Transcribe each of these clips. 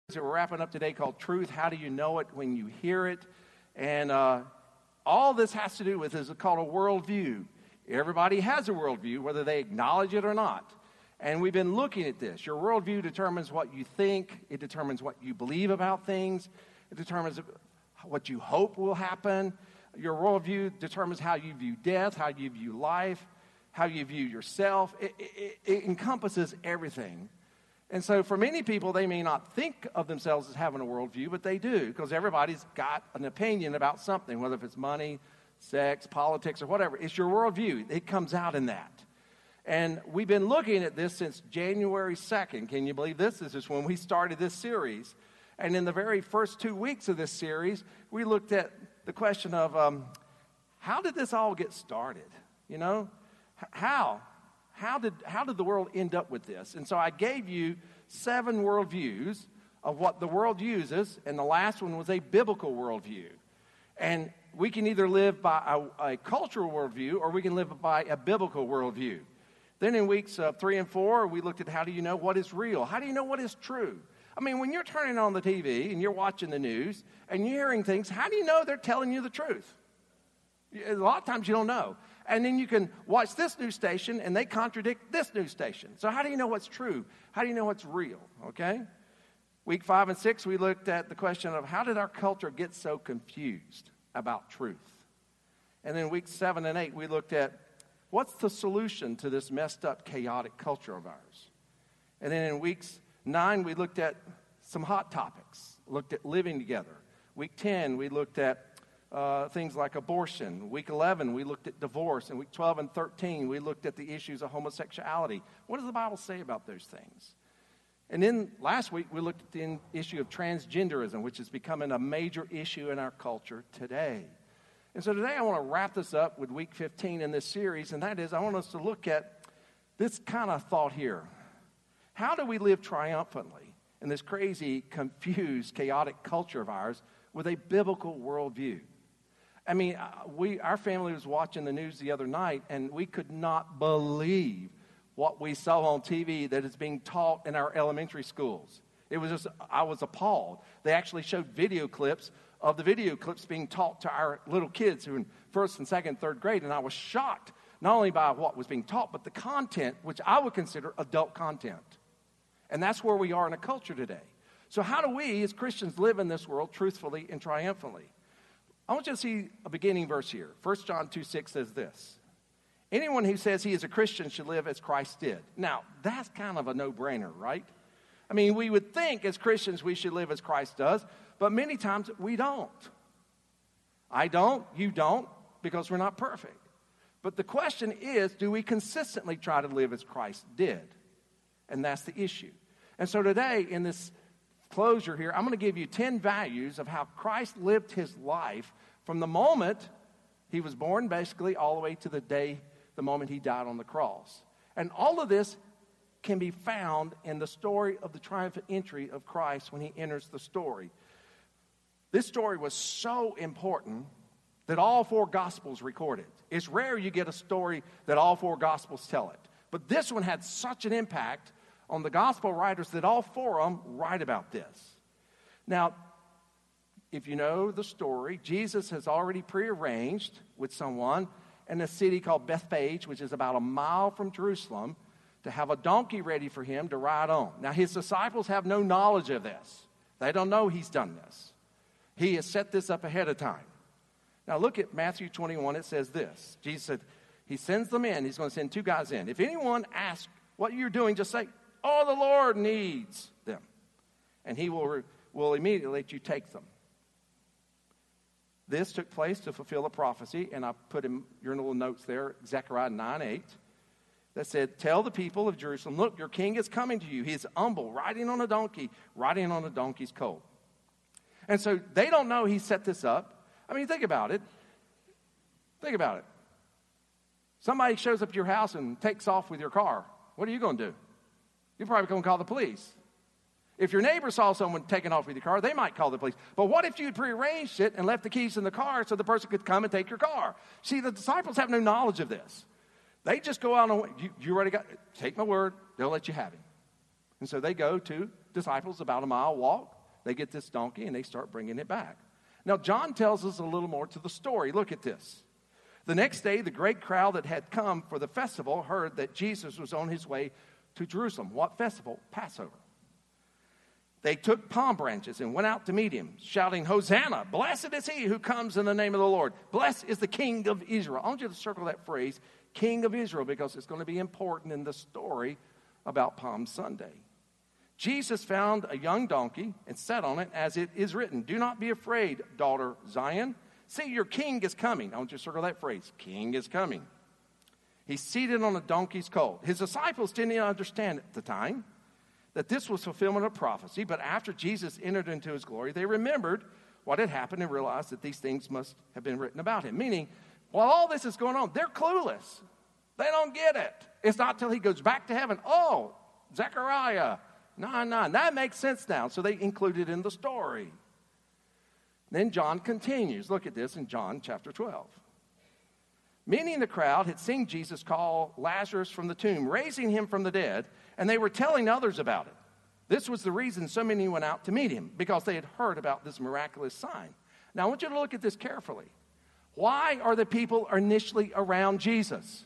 that we're wrapping up today called Truth. How do you know it when you hear it? And all this has to do with is called a worldview. Everybody has a worldview, whether they acknowledge it or not. And we've been looking at this. Your worldview determines what you think. It determines what you believe about things. It determines what you hope will happen. Your worldview determines how you view death, how you view life, how you view yourself. It encompasses everything. And so for many people, they may not think of themselves as having a worldview, but they do, because everybody's got an opinion about something, whether if it's money, sex, politics, or whatever. It's your worldview. It comes out in that. And we've been looking at this since January 2nd. Can you believe this? This is when we started this series. And in the very first 2 weeks of this series, we looked at the question of how did this all get started? You know, how did the world end up with this? And so I gave you 7 worldviews of what the world uses, and the last one was a biblical worldview. And we can either live by a cultural worldview, or we can live by a biblical worldview. Then in weeks 3 and 4, we looked at how do you know what is real? How do you know what is true? I mean, when you're turning on the TV and you're watching the news and you're hearing things, how do you know they're telling you the truth? A lot of times you don't know. And then you can watch this news station and they contradict this news station. So how do you know what's true? How do you know what's real? Okay? Week 5 and 6, we looked at the question of how did our culture get so confused about truth? And then weeks 7 and 8, we looked at what's the solution to this messed up, chaotic culture of ours? And then in weeks 9, we looked at some hot topics, looked at living together. Week 10, we looked at things like abortion. Week 11, we looked at divorce. And week 12 and 13, we looked at the issues of homosexuality. What does the Bible say about those things? And then last week, we looked at the issue of transgenderism, which is becoming a major issue in our culture today. And so today I want to wrap this up with week 15 in this series, and that is I want us to look at this kind of thought here. How do we live triumphantly in this crazy, confused, chaotic culture of ours with a biblical worldview? I mean, our family was watching the news the other night, and we could not believe what we saw on TV that is being taught in our elementary schools. It was just, I was appalled. They actually showed video clips of the video clips being taught to our little kids who are in 1st and 2nd, 3rd grade, and I was shocked not only by what was being taught, but the content, which I would consider adult content. And that's where we are in a culture today. So how do we as Christians live in this world truthfully and triumphantly? I want you to see a beginning verse here. 1 John 2:6 says this. Anyone who says he is a Christian should live as Christ did. Now, that's kind of a no-brainer, right? I mean, we would think as Christians we should live as Christ does, but many times we don't. I don't, you don't, because we're not perfect. But the question is, do we consistently try to live as Christ did? And that's the issue. And so today, in this closure here, I'm going to give you 10 values of how Christ lived his life from the moment he was born, basically, all the way to the moment he died on the cross. And all of this can be found in the story of the triumphant entry of Christ when he enters the story. This story was so important that all 4 Gospels record it. It's rare you get a story that all 4 Gospels tell it. But this one had such an impact on the Gospel writers that all 4 of them write about this. Now, if you know the story, Jesus has already prearranged with someone in a city called Bethphage, which is about a mile from Jerusalem, to have a donkey ready for him to ride on. Now, his disciples have no knowledge of this. They don't know he's done this. He has set this up ahead of time. Now, look at Matthew 21. It says this. Jesus said, he sends them in. He's going to send 2 guys in. If anyone asks what you're doing, just say, oh, the Lord needs them. And he will immediately let you take them. This took place to fulfill a prophecy, and I put in your little notes there, Zechariah 9:8, that said, tell the people of Jerusalem, look, your king is coming to you. He is humble, riding on a donkey's colt. And so they don't know he set this up. I mean, think about it. Somebody shows up at your house and takes off with your car. What are you going to do? You're probably going to call the police. If your neighbor saw someone taking off with your car, they might call the police. But what if you'd prearranged it and left the keys in the car so the person could come and take your car? See, the disciples have no knowledge of this. They just go out and you already take my word, they'll let you have him. And so they go to disciples about a mile walk. They get this donkey and they start bringing it back. Now, John tells us a little more to the story. Look at this. The next day, the great crowd that had come for the festival heard that Jesus was on his way to Jerusalem. What festival? Passover. They took palm branches and went out to meet him, shouting, "Hosanna! Blessed is he who comes in the name of the Lord. Blessed is the King of Israel." I want you to circle that phrase, King of Israel, because it's going to be important in the story about Palm Sunday. Jesus found a young donkey and sat on it, as it is written, "Do not be afraid, daughter Zion. See, your king is coming." I want you to circle that phrase, king is coming. He's seated on a donkey's colt. His disciples didn't understand at the time that this was fulfillment of prophecy, but after Jesus entered into his glory, they remembered what had happened and realized that these things must have been written about him. Meaning, while all this is going on, they're clueless. They don't get it. It's not till he goes back to heaven. Oh, Zechariah, that makes sense now. So they include it in the story. Then John continues. Look at this in John chapter 12. Many in the crowd had seen Jesus call Lazarus from the tomb, raising him from the dead, and they were telling others about it. This was the reason so many went out to meet him, because they had heard about this miraculous sign. Now, I want you to look at this carefully. Why are the people initially around Jesus?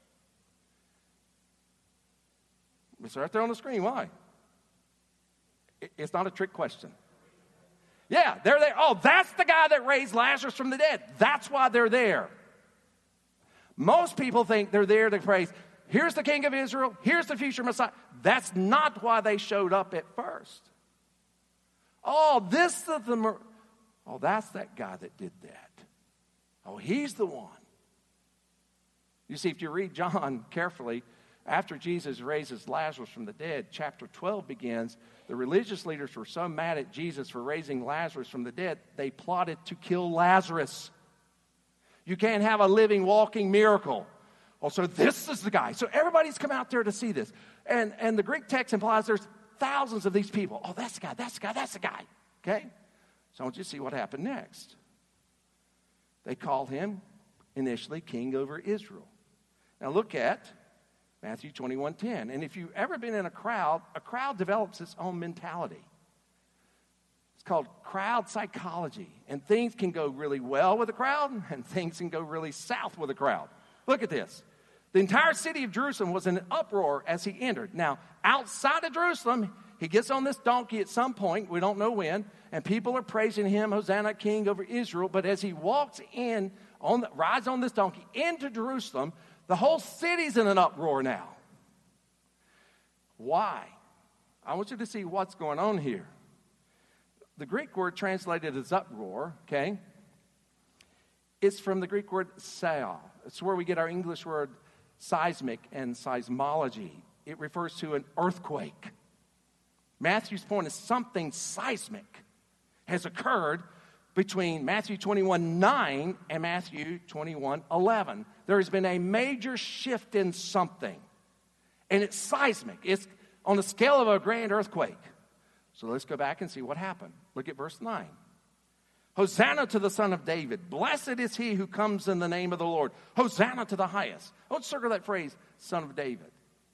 It's right there on the screen. Why? It's not a trick question. Yeah, they're there. Oh, that's the guy that raised Lazarus from the dead. That's why they're there. Most people think they're there to praise, here's the King of Israel, here's the future Messiah. That's not why they showed up at first. Oh, that's that guy that did that. Oh, he's the one. You see, if you read John carefully, after Jesus raises Lazarus from the dead, chapter 12 begins. The religious leaders were so mad at Jesus for raising Lazarus from the dead, they plotted to kill Lazarus. You can't have a living, walking miracle. Oh, so this is the guy. So everybody's come out there to see this. And the Greek text implies there's thousands of these people. Oh, that's the guy, that's the guy, that's the guy. Okay? So I want you to see what happened next. They called him initially king over Israel. Now look at Matthew 21:10. And if you've ever been in a crowd develops its own mentality. It's called crowd psychology. And things can go really well with a crowd, and things can go really south with a crowd. Look at this. The entire city of Jerusalem was in an uproar as he entered. Now, outside of Jerusalem, he gets on this donkey at some point, we don't know when, and people are praising him, Hosanna, King over Israel. But as he walks in, rides on this donkey into Jerusalem, the whole city's in an uproar now. Why? I want you to see what's going on here. The Greek word translated as uproar, okay, it's from the Greek word seismos. It's where we get our English word seismic and seismology. It refers to an earthquake. Matthew's point is something seismic has occurred between Matthew 21:9 and Matthew 21:11. There has been a major shift in something, and it's seismic. It's on the scale of a grand earthquake. So let's go back and see what happened. Look at verse 9. Hosanna to the Son of David. Blessed is he who comes in the name of the Lord. Hosanna to the highest. Let's circle that phrase, Son of David.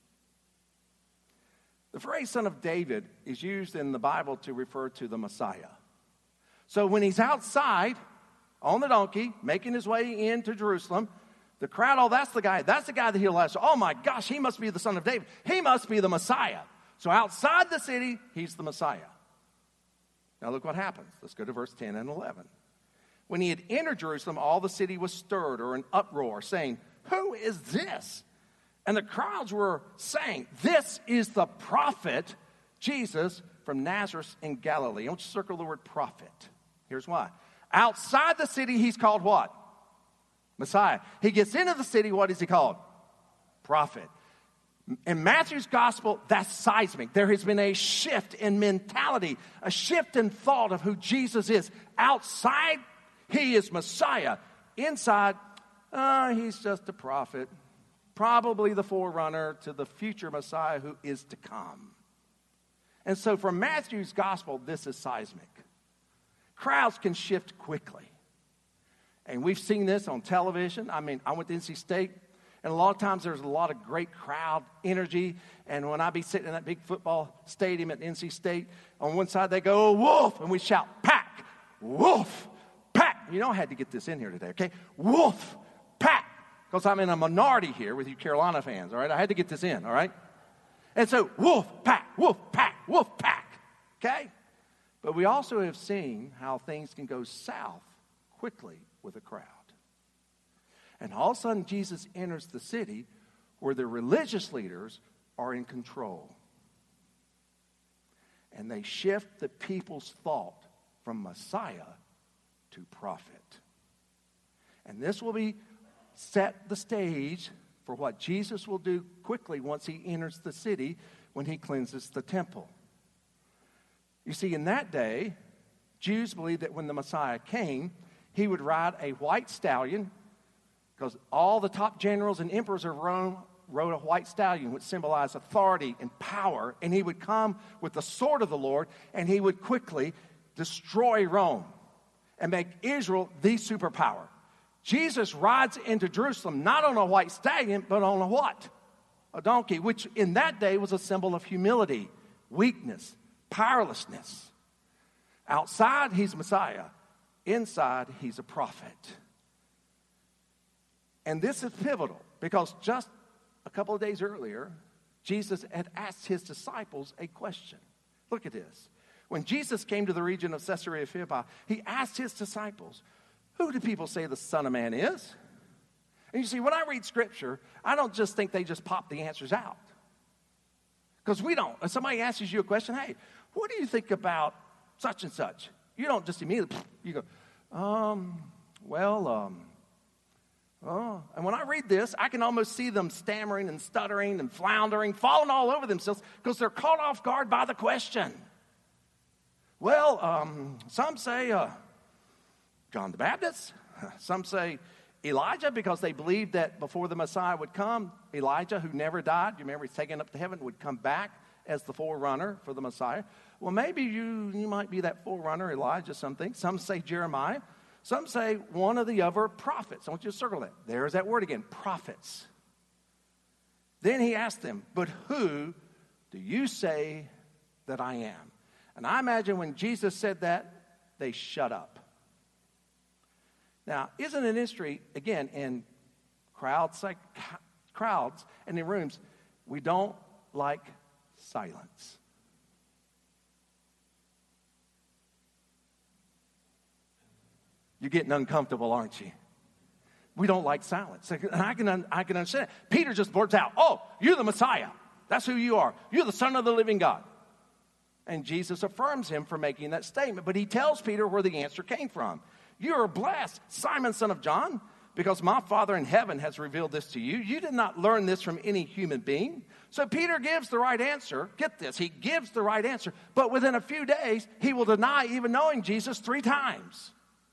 The phrase Son of David is used in the Bible to refer to the Messiah. So when he's outside on the donkey, making his way into Jerusalem, the crowd, oh, that's the guy that healed Lazarus. Oh my gosh, he must be the Son of David. He must be the Messiah. So outside the city, he's the Messiah. Now look what happens. Let's go to verse 10 and 11. When he had entered Jerusalem, all the city was stirred, or an uproar, saying, "Who is this?" And the crowds were saying, "This is the prophet Jesus from Nazareth in Galilee." I want you to circle the word prophet. Here's why. Outside the city, he's called what? Messiah. He gets into the city, what is he called? Prophet. In Matthew's gospel, that's seismic. There has been a shift in mentality, a shift in thought of who Jesus is. Outside, he is Messiah. Inside, he's just a prophet. Probably the forerunner to the future Messiah who is to come. And so from Matthew's gospel, this is seismic. Crowds can shift quickly. And we've seen this on television. I mean, I went to NC State, And a lot of times there's a lot of great crowd energy. And when I be sitting in that big football stadium at NC State, on one side they go, Wolf, and we shout, Pack, Wolf, Pack. You know I had to get this in here today, okay? Wolf, Pack. Because I'm in a minority here with you Carolina fans, all right? I had to get this in, all right? And so, Wolf, Pack, Wolf, Pack, Wolf, Pack, okay? But we also have seen how things can go south quickly with a crowd. And all of a sudden, Jesus enters the city where the religious leaders are in control. And they shift the people's thought from Messiah to prophet. And this will be set the stage for what Jesus will do quickly once he enters the city when he cleanses the temple. You see, in that day, Jews believed that when the Messiah came, he would ride a white stallion, because all the top generals and emperors of Rome rode a white stallion, which symbolized authority and power, and he would come with the sword of the Lord, and he would quickly destroy Rome and make Israel the superpower. Jesus rides into Jerusalem not on a white stallion, but on a what? A donkey, which in that day was a symbol of humility, weakness, powerlessness. Outside, he's Messiah. Inside, he's a prophet. And this is pivotal because just a couple of days earlier, Jesus had asked his disciples a question. Look at this. When Jesus came to the region of Caesarea Philippi, he asked his disciples, who do people say the Son of Man is? And you see, when I read Scripture, I don't just think they just pop the answers out. Because we don't. If somebody asks you a question, hey, what do you think about such and such? You don't just immediately, you go, and when I read this, I can almost see them stammering and stuttering and floundering, falling all over themselves because they're caught off guard by the question. Well, some say John the Baptist. Some say Elijah because they believed that before the Messiah would come, Elijah, who never died, you remember he's taken up to heaven, would come back as the forerunner for the Messiah. Well, maybe you might be that forerunner, Elijah, something. Some say Jeremiah. Some say one of the other prophets. I want you to circle that. There's that word again, prophets. Then he asked them, but who do you say that I am? And I imagine when Jesus said that, they shut up. Now, isn't it interesting, again, in crowds and in rooms, we don't like silence. You're getting uncomfortable, aren't you? We don't like silence. And I can understand. Peter just blurts out, oh, you're the Messiah. That's who you are. You're the Son of the living God. And Jesus affirms him for making that statement. But he tells Peter where the answer came from. You are blessed, Simon, son of John, because my Father in heaven has revealed this to you. You did not learn this from any human being. So Peter gives the right answer. Get this, he gives the right answer. But within a few days, he will deny even knowing Jesus 3 times.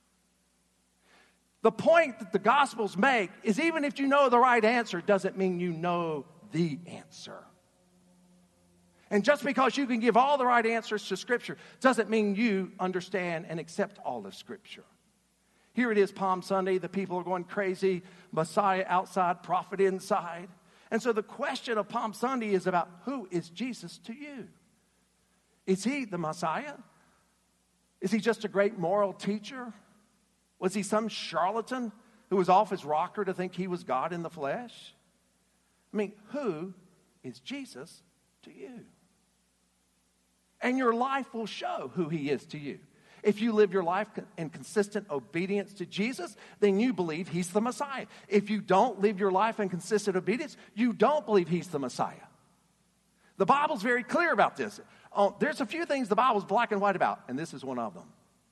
The point that the Gospels make is even if you know the right answer, doesn't mean you know the answer. And just because you can give all the right answers to Scripture doesn't mean you understand and accept all of Scripture. Here it is, Palm Sunday. The people are going crazy. Messiah outside, prophet inside. And so the question of Palm Sunday is about who is Jesus to you? Is he the Messiah? Is he just a great moral teacher? Was he some charlatan who was off his rocker to think he was God in the flesh? I mean, who is Jesus to you? And your life will show who he is to you. If you live your life in consistent obedience to Jesus, then you believe he's the Messiah. If you don't live your life in consistent obedience, you don't believe he's the Messiah. The Bible's very clear about this. There's a few things the Bible's black and white about, and this is one of them.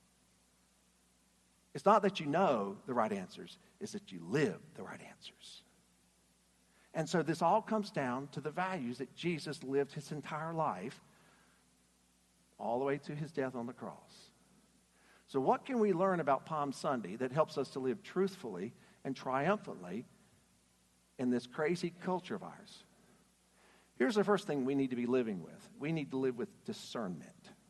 It's not that you know the right answers, it's that you live the right answers. And so this all comes down to the values that Jesus lived his entire life all the way to his death on the cross. So what can we learn about Palm Sunday that helps us to live truthfully and triumphantly in this crazy culture of ours? Here's the first thing we need to be living with. We need to live with discernment.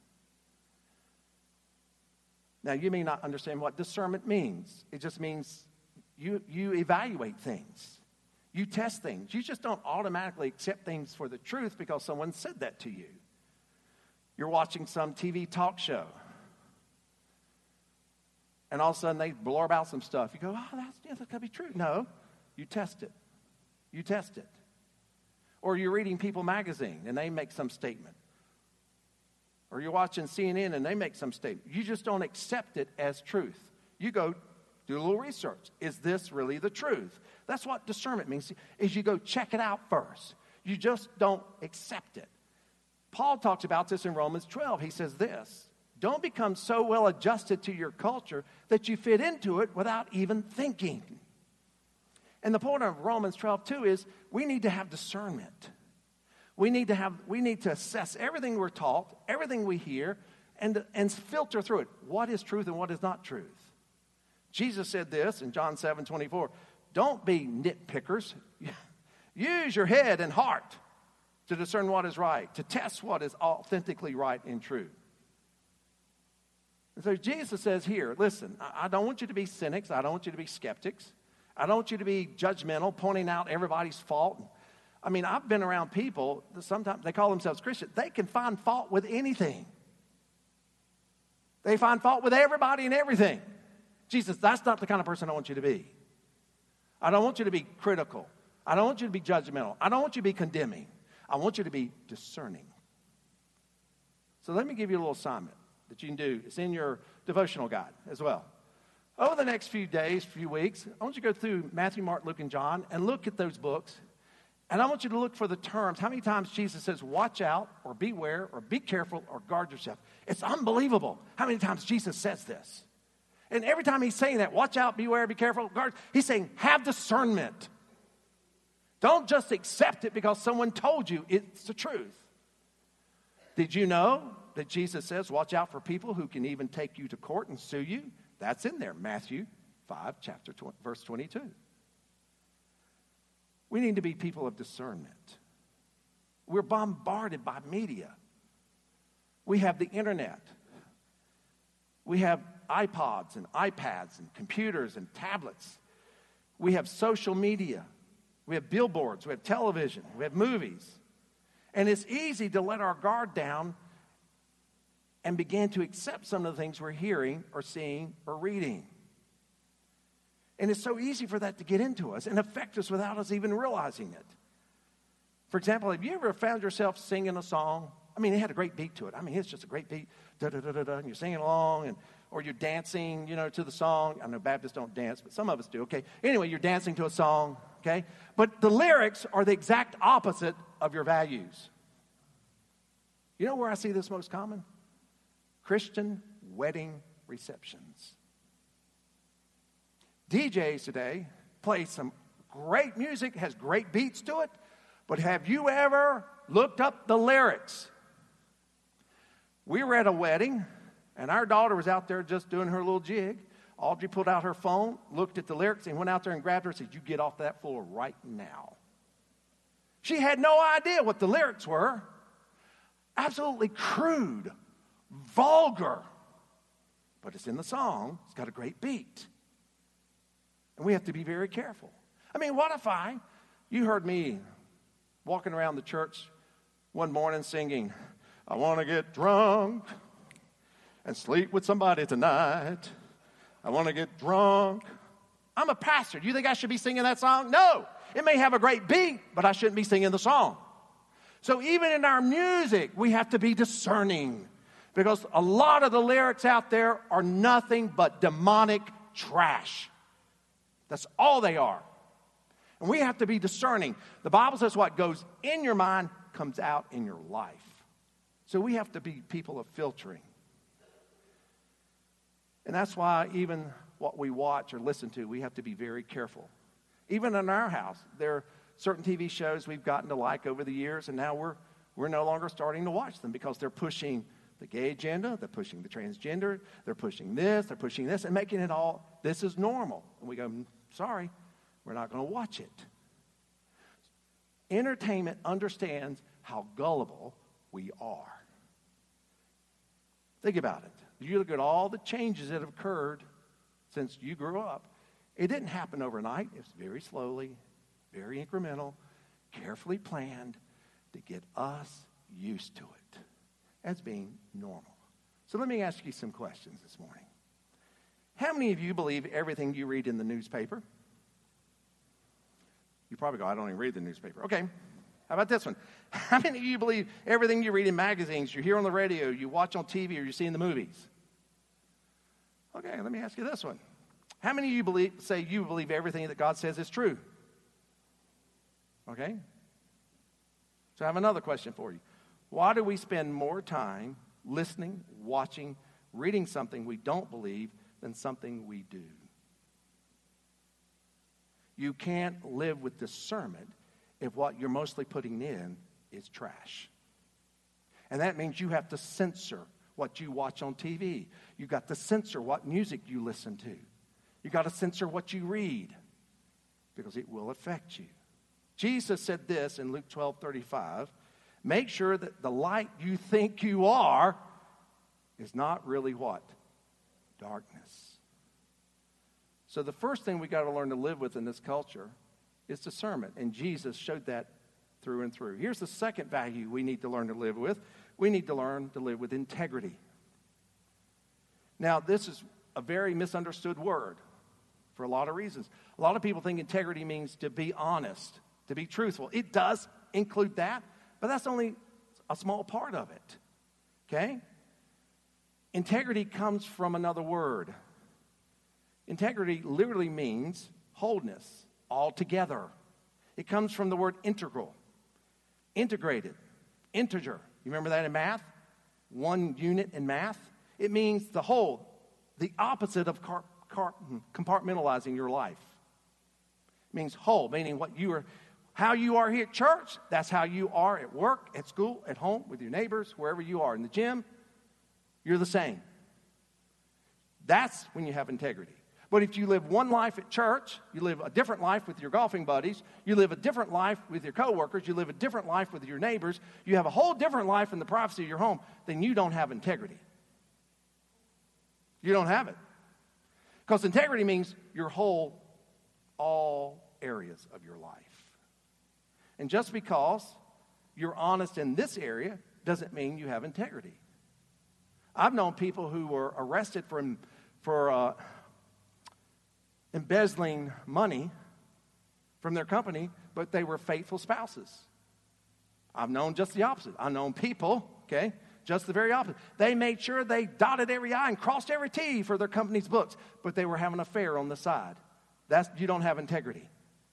Now, you may not understand what discernment means. It just means you evaluate things. You test things. You just don't automatically accept things for the truth because someone said that to you. You're watching some TV talk show, and all of a sudden they blurb out some stuff. You go, oh, that's got to be true. No, you test it. You test it. Or you're reading People magazine, and they make some statement. Or you're watching CNN, and they make some statement. You just don't accept it as truth. You go do a little research. Is this really the truth? That's what discernment means, is you go check it out first. You just don't accept it. Paul talks about this in Romans 12. He says this, don't become so well adjusted to your culture that you fit into it without even thinking. And the point of Romans 12, too, is we need to have discernment. We need to assess everything we're taught, everything we hear, and filter through it. What is truth and what is not truth? Jesus said this in John 7:24. Don't be nitpickers. Use your head and heart to discern what is right, to test what is authentically right and true. And so Jesus says here, listen, I don't want you to be cynics. I don't want you to be skeptics. I don't want you to be judgmental, pointing out everybody's fault. I mean, I've been around people that sometimes they call themselves Christian. They can find fault with anything. They find fault with everybody and everything. Jesus, that's not the kind of person I want you to be. I don't want you to be critical. I don't want you to be judgmental. I don't want you to be condemning. I want you to be discerning. So let me give you a little assignment that you can do. It's in your devotional guide as well. Over the next few days, few weeks, I want you to go through Matthew, Mark, Luke, and John and look at those books. And I want you to look for the terms. How many times Jesus says, watch out, or beware, or be careful, or guard yourself. It's unbelievable how many times Jesus says this. And every time he's saying that, watch out, beware, be careful, guard, he's saying, have discernment. Don't just accept it because someone told you it's the truth. Did you know that Jesus says, watch out for people who can even take you to court and sue you? That's in there, Matthew 5, verse 22. We need to be people of discernment. We're bombarded by media. We have the internet. We have iPods and iPads and computers and tablets. We have social media. We have billboards. We have television. We have movies. And it's easy to let our guard down and begin to accept some of the things we're hearing or seeing or reading. And it's so easy for that to get into us and affect us without us even realizing it. For example, have you ever found yourself singing a song? I mean, it had a great beat to it. I mean, it's just a great beat. Da-da-da-da-da, and you're singing along, or you're dancing, to the song. I know Baptists don't dance, but some of us do, okay? Anyway, you're dancing to a song, okay? But the lyrics are the exact opposite of your values. You know where I see this most common? Christian wedding receptions. DJs today play some great music, has great beats to it, but have you ever looked up the lyrics? We were at a wedding, and our daughter was out there just doing her little jig. Audrey pulled out her phone, looked at the lyrics, and went out there and grabbed her and said, you get off that floor right now. She had no idea what the lyrics were. Absolutely crude, vulgar. But it's in the song. It's got a great beat. And we have to be very careful. I mean, what if you heard me walking around the church one morning singing, I want to get drunk and sleep with somebody tonight. I want to get drunk. I'm a pastor. Do you think I should be singing that song? No. It may have a great beat, but I shouldn't be singing the song. So even in our music, we have to be discerning because a lot of the lyrics out there are nothing but demonic trash. That's all they are. And we have to be discerning. The Bible says what goes in your mind comes out in your life. So we have to be people of filtering. And that's why even what we watch or listen to, we have to be very careful. Even in our house, there are certain TV shows we've gotten to like over the years, and now we're no longer starting to watch them because they're pushing the gay agenda, they're pushing the transgender, they're pushing this, and making it all, this is normal. And we go, sorry, we're not going to watch it. Entertainment understands how gullible we are. Think about it. You look at all the changes that have occurred since you grew up. It didn't happen overnight. It was very slowly, very incremental, carefully planned to get us used to it as being normal. So let me ask you some questions this morning. How many of you believe everything you read in the newspaper? You probably go, I don't even read the newspaper. Okay, how about this one? How many of you believe everything you read in magazines, you hear on the radio, you watch on TV, or you see in the movies? Okay, let me ask you this one. How many of you say you believe everything that God says is true? Okay? So I have another question for you. Why do we spend more time listening, watching, reading something we don't believe than something we do? You can't live with discernment if what you're mostly putting in is trash. And that means you have to censor what you watch on TV. You've got to censor what music you listen to. You've got to censor what you read because it will affect you. Jesus said this in Luke 12:35. Make sure that the light you think you are is not really what? Darkness. So the first thing we got to learn to live with in this culture is discernment. And Jesus showed that through and through. Here's the second value we need to learn to live with. We need to learn to live with integrity. Now, this is a very misunderstood word for a lot of reasons. A lot of people think integrity means to be honest, to be truthful. It does include that, but that's only a small part of it. Okay? Integrity comes from another word. Integrity literally means wholeness, all together. It comes from the word integral, integrated, integer. You remember that in math? One unit in math. It means the whole, the opposite of compartmentalizing your life. It means whole, meaning how you are here at church, that's how you are at work, at school, at home, with your neighbors, wherever you are. In the gym, you're the same. That's when you have integrity. But if you live one life at church, you live a different life with your golfing buddies, you live a different life with your coworkers, you live a different life with your neighbors, you have a whole different life in the privacy of your home, then you don't have integrity. You don't have it. Because integrity means your whole, all areas of your life. And just because you're honest in this area doesn't mean you have integrity. I've known people who were arrested for embezzling money from their company, but they were faithful spouses. I've known just the opposite. I've known people, okay, just the very opposite. They made sure they dotted every I and crossed every T for their company's books, but they were having an affair on the side. You don't have integrity.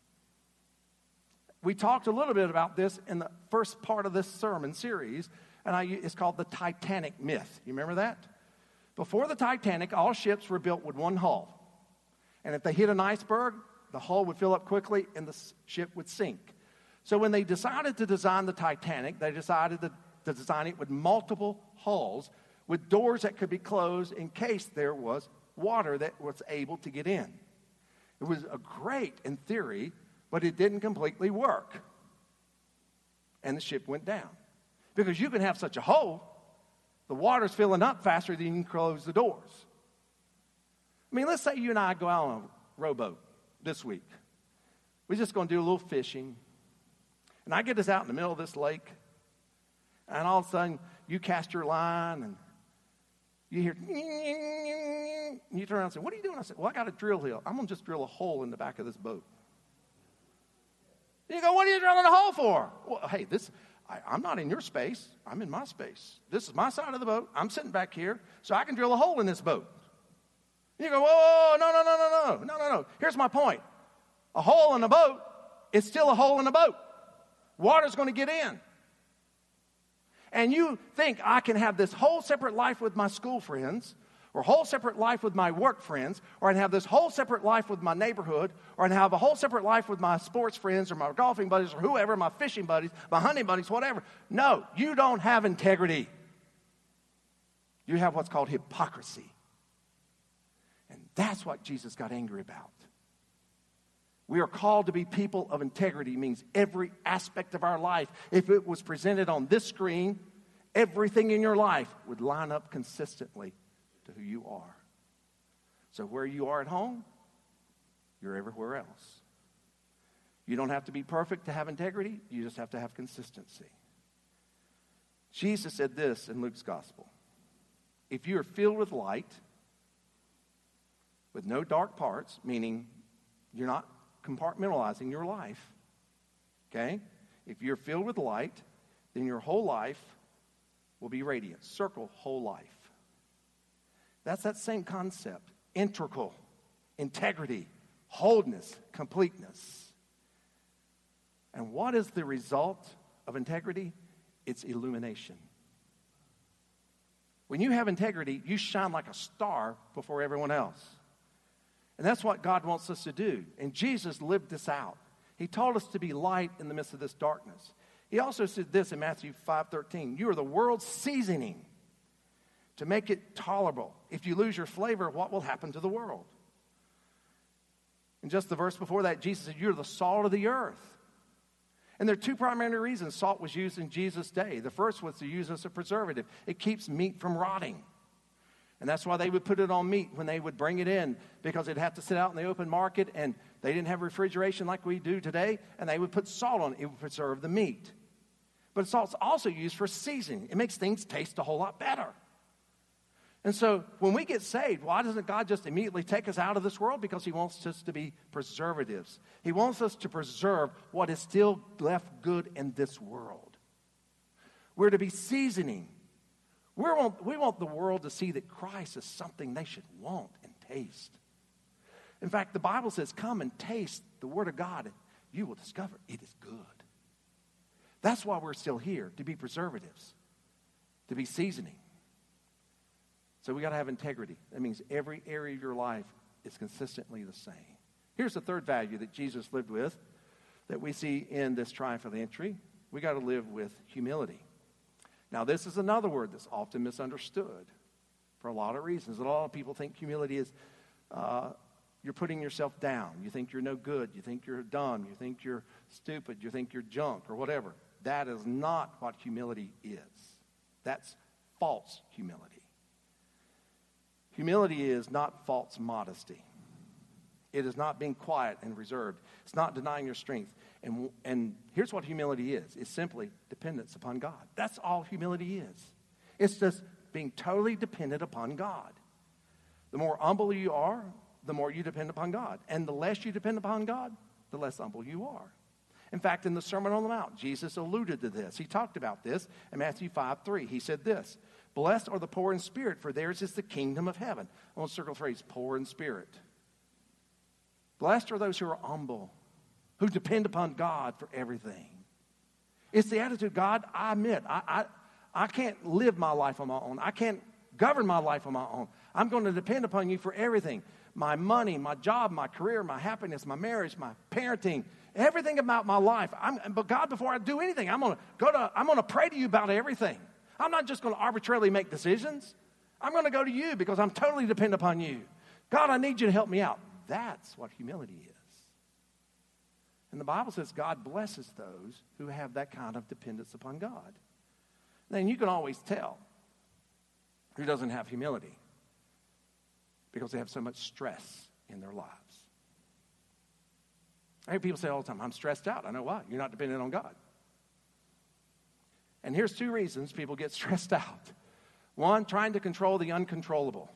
We talked a little bit about this in the first part of this sermon series, and it's called the Titanic myth. You remember that? Before the Titanic, all ships were built with one hull. And if they hit an iceberg, the hull would fill up quickly and the ship would sink. So when they decided to design the Titanic, they decided to design it with multiple hulls with doors that could be closed in case there was water that was able to get in. It was great in theory, but it didn't completely work. And the ship went down. Because you can have such a hole, the water's filling up faster than you can close the doors. I mean, let's say you and I go out on a rowboat this week. We're just going to do a little fishing. And I get us out in the middle of this lake. And all of a sudden, you cast your line and you hear, and you turn around and say, what are you doing? I said, well, I got a drill here. I'm going to just drill a hole in the back of this boat. And you go, what are you drilling a hole for? Well, hey, I'm not in your space. I'm in my space. This is my side of the boat. I'm sitting back here, so I can drill a hole in this boat. And you go, whoa, no. Here's my point. A hole in a boat is still a hole in a boat. Water's going to get in. And you think I can have this whole separate life with my school friends, or a whole separate life with my work friends, or I can have this whole separate life with my neighborhood, or I can have a whole separate life with my sports friends, or my golfing buddies, or whoever, my fishing buddies, my hunting buddies, whatever. No, you don't have integrity. You have what's called hypocrisy. And that's what Jesus got angry about. We are called to be people of integrity. Means every aspect of our life, if it was presented on this screen, everything in your life would line up consistently to who you are. So where you are at home, you're everywhere else. You don't have to be perfect to have integrity. You just have to have consistency. Jesus said this in Luke's gospel. If you are filled with light, with no dark parts, meaning you're not compartmentalizing your life, okay? If you're filled with light, then your whole life will be radiant. Circle whole life. That's that same concept. Integral, integrity, wholeness, completeness. And what is the result of integrity? It's illumination. When you have integrity, you shine like a star before everyone else. And that's what God wants us to do. And Jesus lived this out. He told us to be light in the midst of this darkness. He also said this in Matthew 5:13. You are the world's seasoning to make it tolerable. If you lose your flavor, what will happen to the world? And just the verse before that, Jesus said, you're the salt of the earth. And there are two primary reasons salt was used in Jesus' day. The first was to use as a preservative. It keeps meat from rotting. And that's why they would put it on meat when they would bring it in, because it'd have to sit out in the open market, and they didn't have refrigeration like we do today, and they would put salt on it. It would preserve the meat. But salt's also used for seasoning. It makes things taste a whole lot better. And so when we get saved, why doesn't God just immediately take us out of this world? Because he wants us to be preservatives. He wants us to preserve what is still left good in this world. We're to be seasoning. We want the world to see that Christ is something they should want and taste. In fact, the Bible says, come and taste the Word of God, and you will discover it is good. That's why we're still here, to be preservatives, to be seasoning. So we got to have integrity. That means every area of your life is consistently the same. Here's the third value that Jesus lived with that we see in this triumphal entry. We got to live with humility. Now, this is another word that's often misunderstood for a lot of reasons. A lot of people think humility is you're putting yourself down. You think you're no good. You think you're dumb. You think you're stupid. You think you're junk or whatever. That is not what humility is. That's false humility. Humility is not false modesty. It is not being quiet and reserved. It's not denying your strength. And here's what humility is. It's simply dependence upon God. That's all humility is. It's just being totally dependent upon God. The more humble you are, the more you depend upon God. And the less you depend upon God, the less humble you are. In fact, in the Sermon on the Mount, Jesus alluded to this. He talked about this in Matthew 5:3. He said this, blessed are the poor in spirit, for theirs is the kingdom of heaven. I want to circle the phrase, poor in spirit. Blessed are those who are humble, who depend upon God for everything. It's the attitude, God, I admit, I can't live my life on my own. I can't govern my life on my own. I'm going to depend upon you for everything. My money, my job, my career, my happiness, my marriage, my parenting, everything about my life. But God, before I do anything, I'm going to pray to you about everything. I'm not just going to arbitrarily make decisions. I'm going to go to you because I'm totally dependent upon you. God, I need you to help me out. That's what humility is. And the Bible says God blesses those who have that kind of dependence upon God. Then you can always tell who doesn't have humility because they have so much stress in their lives. I hear people say all the time, I'm stressed out. I know why. You're not dependent on God. And here's two reasons people get stressed out. One, trying to control the uncontrollable.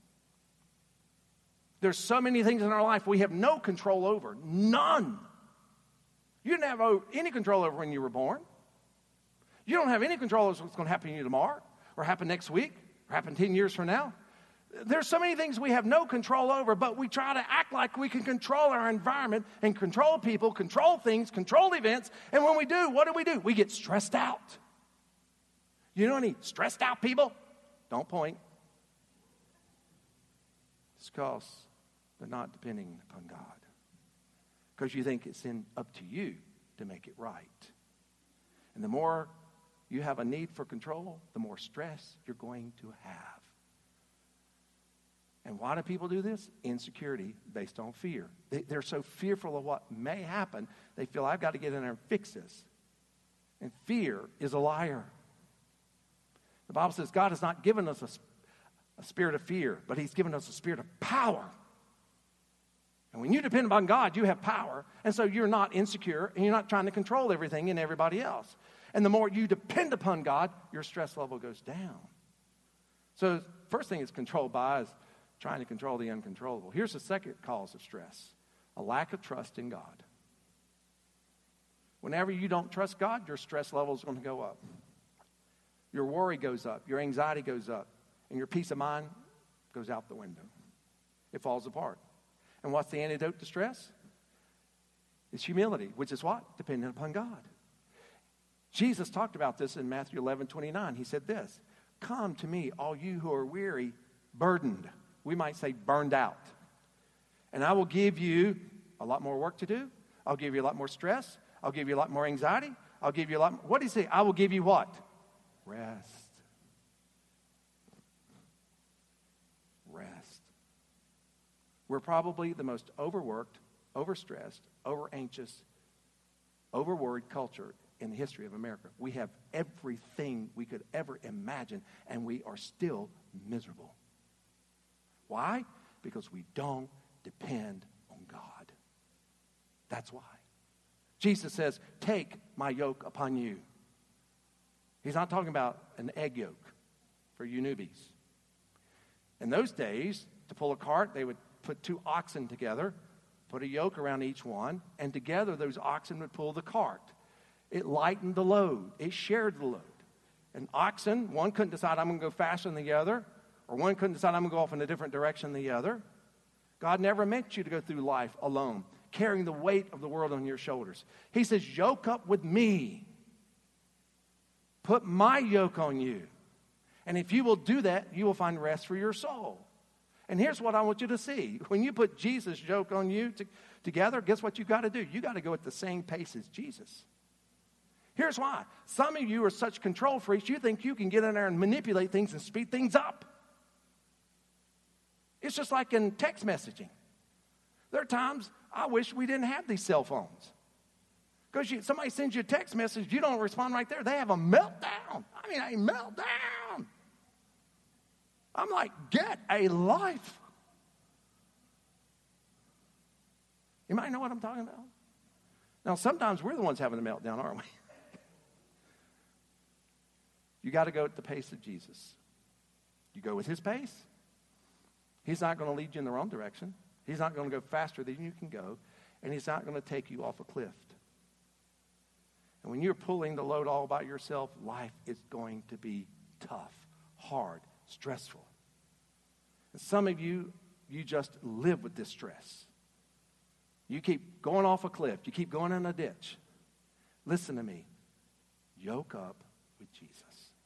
There's so many things in our life we have no control over. None. You didn't have any control over when you were born. You don't have any control over what's going to happen to you tomorrow or happen next week or happen 10 years from now. There's so many things we have no control over, but we try to act like we can control our environment and control people, control things, control events. And when we do, what do? We get stressed out. You know any stressed out people? Don't point. It's because they're not depending upon God. Because you think it's up to you to make it right. And the more you have a need for control, the more stress you're going to have. And why do people do this? Insecurity based on fear. They're so fearful of what may happen, they feel, I've got to get in there and fix this. And fear is a liar. The Bible says God has not given us a spirit of fear, but he's given us a spirit of power, And when you depend upon God, you have power. And so you're not insecure and you're not trying to control everything and everybody else. And the more you depend upon God, your stress level goes down. So first thing it's controlled by is trying to control the uncontrollable. Here's the second cause of stress: a lack of trust in God. Whenever you don't trust God, your stress level is going to go up. Your worry goes up, your anxiety goes up, and your peace of mind goes out the window. It falls apart. And what's the antidote to stress? It's humility, which is what? Dependent upon God. Jesus talked about this in Matthew 11:29. He said this: "Come to me, all you who are weary, burdened." We might say burned out. "And I will give you a lot more work to do. I'll give you a lot more stress. I'll give you a lot more anxiety. I'll give you a lot more." What did he say? I will give you what? Rest. Rest. We're probably the most overworked, overstressed, overanxious, overworried culture in the history of America. We have everything we could ever imagine, and we are still miserable. Why? Because we don't depend on God. That's why. Jesus says, "Take my yoke upon you." He's not talking about an egg yolk for you newbies. In those days, to pull a cart, they would put 2 oxen together, put a yoke around each one, and together those oxen would pull the cart. It lightened the load. It shared the load. An oxen, one couldn't decide, I'm going to go faster than the other, or one couldn't decide, I'm going to go off in a different direction than the other. God never meant you to go through life alone, carrying the weight of the world on your shoulders. He says, yoke up with me. Put my yoke on you. And if you will do that, you will find rest for your soul. And here's what I want you to see. When you put Jesus' yoke on you together, guess what you got to do? You got to go at the same pace as Jesus. Here's why. Some of you are such control freaks, you think you can get in there and manipulate things and speed things up. It's just like in text messaging. There are times I wish we didn't have these cell phones. Because somebody sends you a text message, you don't respond right there. They have a meltdown. I mean, a meltdown. I'm like, get a life. You might know what I'm talking about. Now, sometimes we're the ones having the meltdown, aren't we? You got to go at the pace of Jesus. You go with his pace. He's not going to lead you in the wrong direction. He's not going to go faster than you can go. And he's not going to take you off a cliff. And when you're pulling the load all by yourself, life is going to be tough, hard, stressful. And some of you, you just live with this stress. You keep going off a cliff. You keep going in a ditch. Listen to me. Yoke up with Jesus.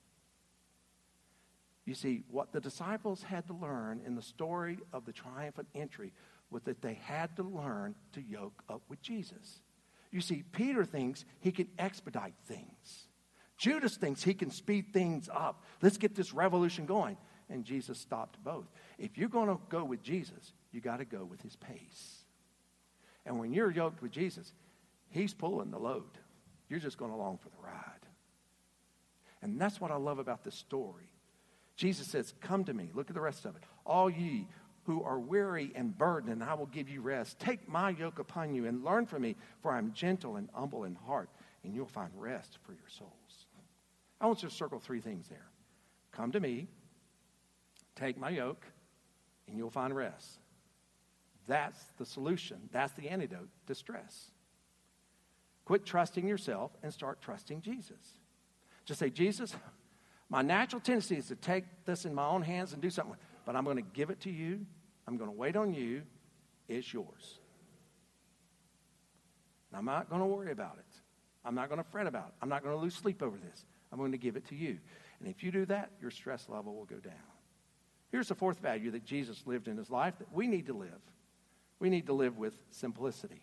You see, what the disciples had to learn in the story of the triumphant entry was that they had to learn to yoke up with Jesus. You see, Peter thinks he can expedite things. Judas thinks he can speed things up. Let's get this revolution going. And Jesus stopped both. If you're going to go with Jesus, you got to go with his pace. And when you're yoked with Jesus, he's pulling the load. You're just going along for the ride. And that's what I love about this story. Jesus says, come to me. Look at the rest of it. All ye who are weary and burdened, and I will give you rest. Take my yoke upon you and learn from me, for I am gentle and humble in heart, and you'll find rest for your souls. I want you to circle 3 things there. Come to me, take my yoke, and you'll find rest. That's the solution. That's the antidote to stress. Quit trusting yourself and start trusting Jesus. Just say, Jesus, my natural tendency is to take this in my own hands and do something, but I'm going to give it to you. I'm going to wait on you. It's yours. And I'm not going to worry about it. I'm not going to fret about it. I'm not going to lose sleep over this. I'm going to give it to you. And if you do that, your stress level will go down. Here's the 4th value that Jesus lived in his life that we need to live. We need to live with simplicity.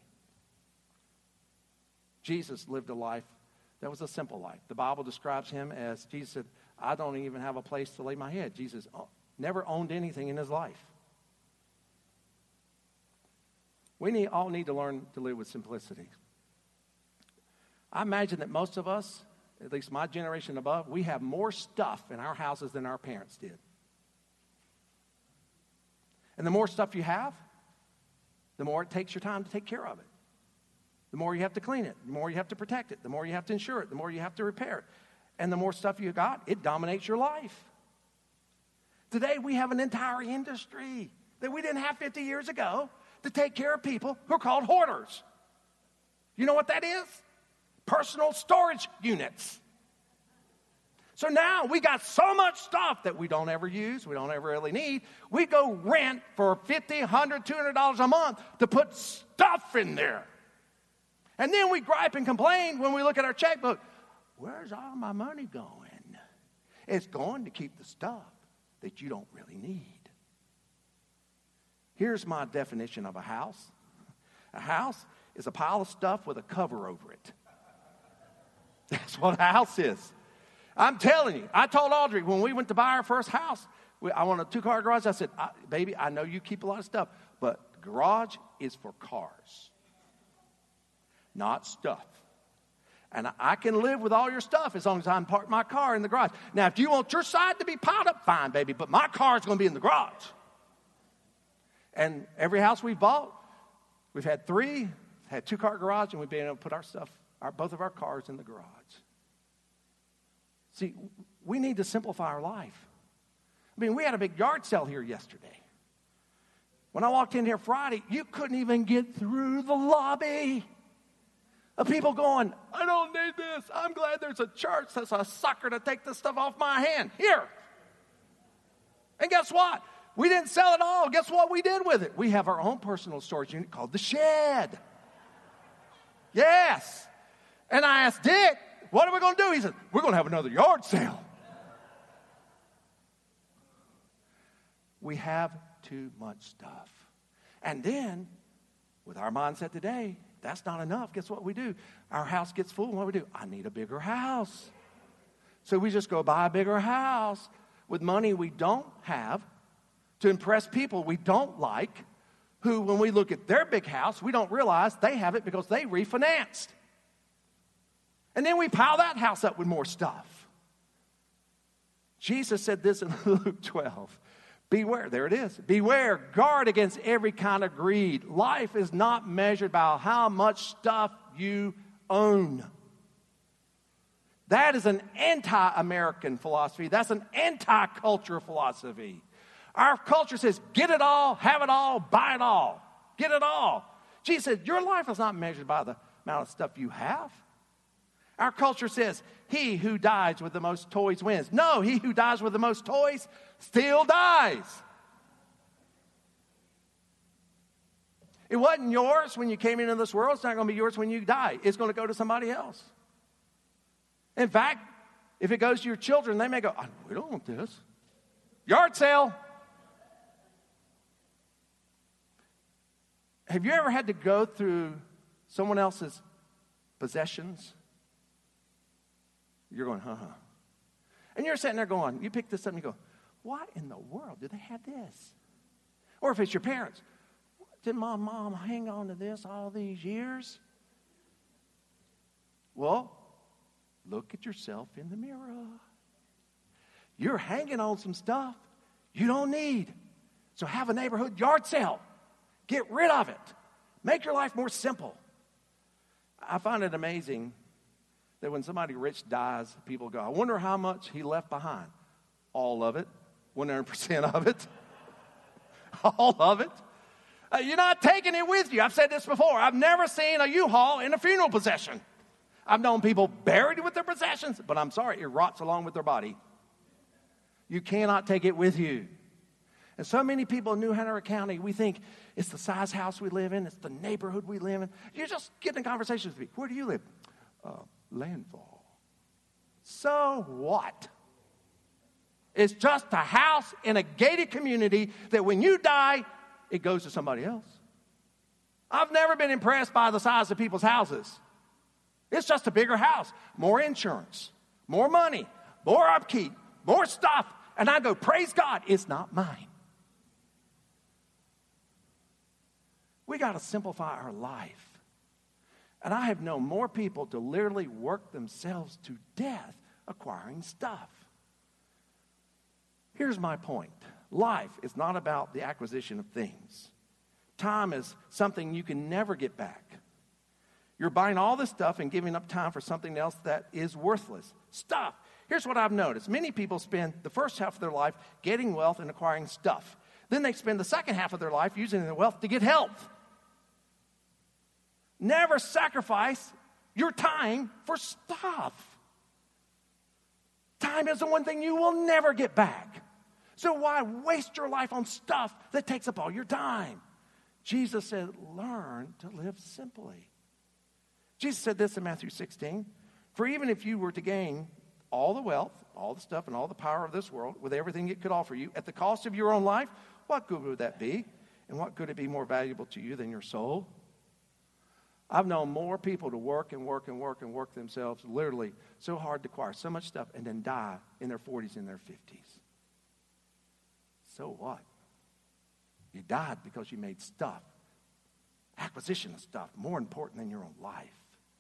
Jesus lived a life that was a simple life. The Bible describes him as, Jesus said, I don't even have a place to lay my head. Jesus never owned anything in his life. We all need to learn to live with simplicity. I imagine that most of us, at least my generation above, we have more stuff in our houses than our parents did. And the more stuff you have, the more it takes your time to take care of it. The more you have to clean it, the more you have to protect it, the more you have to insure it, the more you have to repair it. And the more stuff you got, it dominates your life. Today, we have an entire industry that we didn't have 50 years ago to take care of people who are called hoarders. You know what that is? Personal storage units. So now we got so much stuff that we don't ever use, we don't ever really need. We go rent for $50, $100, $200 a month to put stuff in there. And then we gripe and complain when we look at our checkbook. Where's all my money going? It's going to keep the stuff that you don't really need. Here's my definition of a house. A house is a pile of stuff with a cover over it. That's what a house is. I'm telling you, I told Audrey when we went to buy our first house, I want a 2-car garage. I said, baby, I know you keep a lot of stuff, but garage is for cars, not stuff. And I can live with all your stuff as long as I park my car in the garage. Now, if you want your side to be piled up, fine, baby, but my car is going to be in the garage. And every house we've bought, we've had 3, had 2-car garage, and we've been able to put our stuff, both of our cars in the garage. See, we need to simplify our life. I mean, we had a big yard sale here yesterday. When I walked in here Friday, you couldn't even get through the lobby of people going, I don't need this. I'm glad there's a church that's a sucker to take this stuff off my hand. Here. And guess what? We didn't sell it all. Guess what we did with it? We have our own personal storage unit called the Shed. Yes. And I asked Dick, what are we going to do? He said, we're going to have another yard sale. We have too much stuff. And then, with our mindset today, that's not enough. Guess what we do? Our house gets full. What do we do? I need a bigger house. So we just go buy a bigger house with money we don't have to impress people we don't like, who, when we look at their big house, we don't realize they have it because they refinanced. And then we pile that house up with more stuff. Jesus said this in Luke 12. Beware, there it is. Beware, guard against every kind of greed. Life is not measured by how much stuff you own. That is an anti-American philosophy. That's an anti-culture philosophy. Our culture says, get it all, have it all, buy it all. Get it all. Jesus said, your life is not measured by the amount of stuff you have. Our culture says, he who dies with the most toys wins. No, he who dies with the most toys still dies. It wasn't yours when you came into this world. It's not going to be yours when you die. It's going to go to somebody else. In fact, if it goes to your children, they may go, we don't want this. Yard sale. Have you ever had to go through someone else's possessions? You're going, And you're sitting there going, you pick this up and you go, why in the world do they have this? Or if it's your parents, did my mom hang on to this all these years? Well, look at yourself in the mirror. You're hanging on some stuff you don't need. So have a neighborhood yard sale. Get rid of it. Make your life more simple. I find it amazing that when somebody rich dies, people go, I wonder how much he left behind. All of it. 100% of it. All of it. You're not taking it with you. I've said this before. I've never seen a U-Haul in a funeral procession. I've known people buried with their possessions, but I'm sorry, it rots along with their body. You cannot take it with you. And so many people in New Hanover County, we think it's the size house we live in, it's the neighborhood we live in. You just get in conversations with me. Where do you live? Landfall. So what? It's just a house in a gated community that when you die, it goes to somebody else. I've never been impressed by the size of people's houses. It's just a bigger house, more insurance, more money, more upkeep, more stuff. And I go, praise God, it's not mine. We got to simplify our life. And I have known more people to literally work themselves to death acquiring stuff. Here's my point. Life is not about the acquisition of things, Time is something you can never get back. You're buying all this stuff and giving up time for something else that is worthless. Stuff. Here's what I've noticed. Many people spend the first half of their life getting wealth and acquiring stuff. Then they spend the second half of their life using their wealth to get health. Never sacrifice your time for stuff. Time is the one thing you will never get back. So why waste your life on stuff that takes up all your time? Jesus said, learn to live simply. Jesus said this in Matthew 16, for even if you were to gain all the wealth, all the stuff, and all the power of this world with everything it could offer you at the cost of your own life, what good would that be? And what could it be more valuable to you than your soul? I've known more people to work and work and work and work themselves literally so hard to acquire so much stuff and then die in their 40s and their 50s. So what? You died because you made stuff, acquisition of stuff, more important than your own life.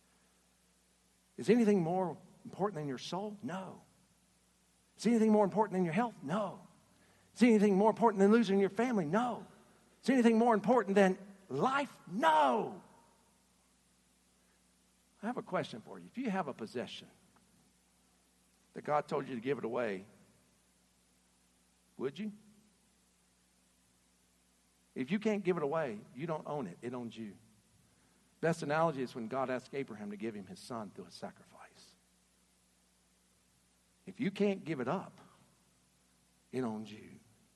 Is anything more important than your soul? No. Is anything more important than your health? No. Is anything more important than losing your family? No. Is anything more important than life? No. I have a question for you. If you have a possession that God told you to give it away, would you? If you can't give it away, you don't own it. It owns you. Best analogy is when God asked Abraham to give him his son through a sacrifice. If you can't give it up, it owns you.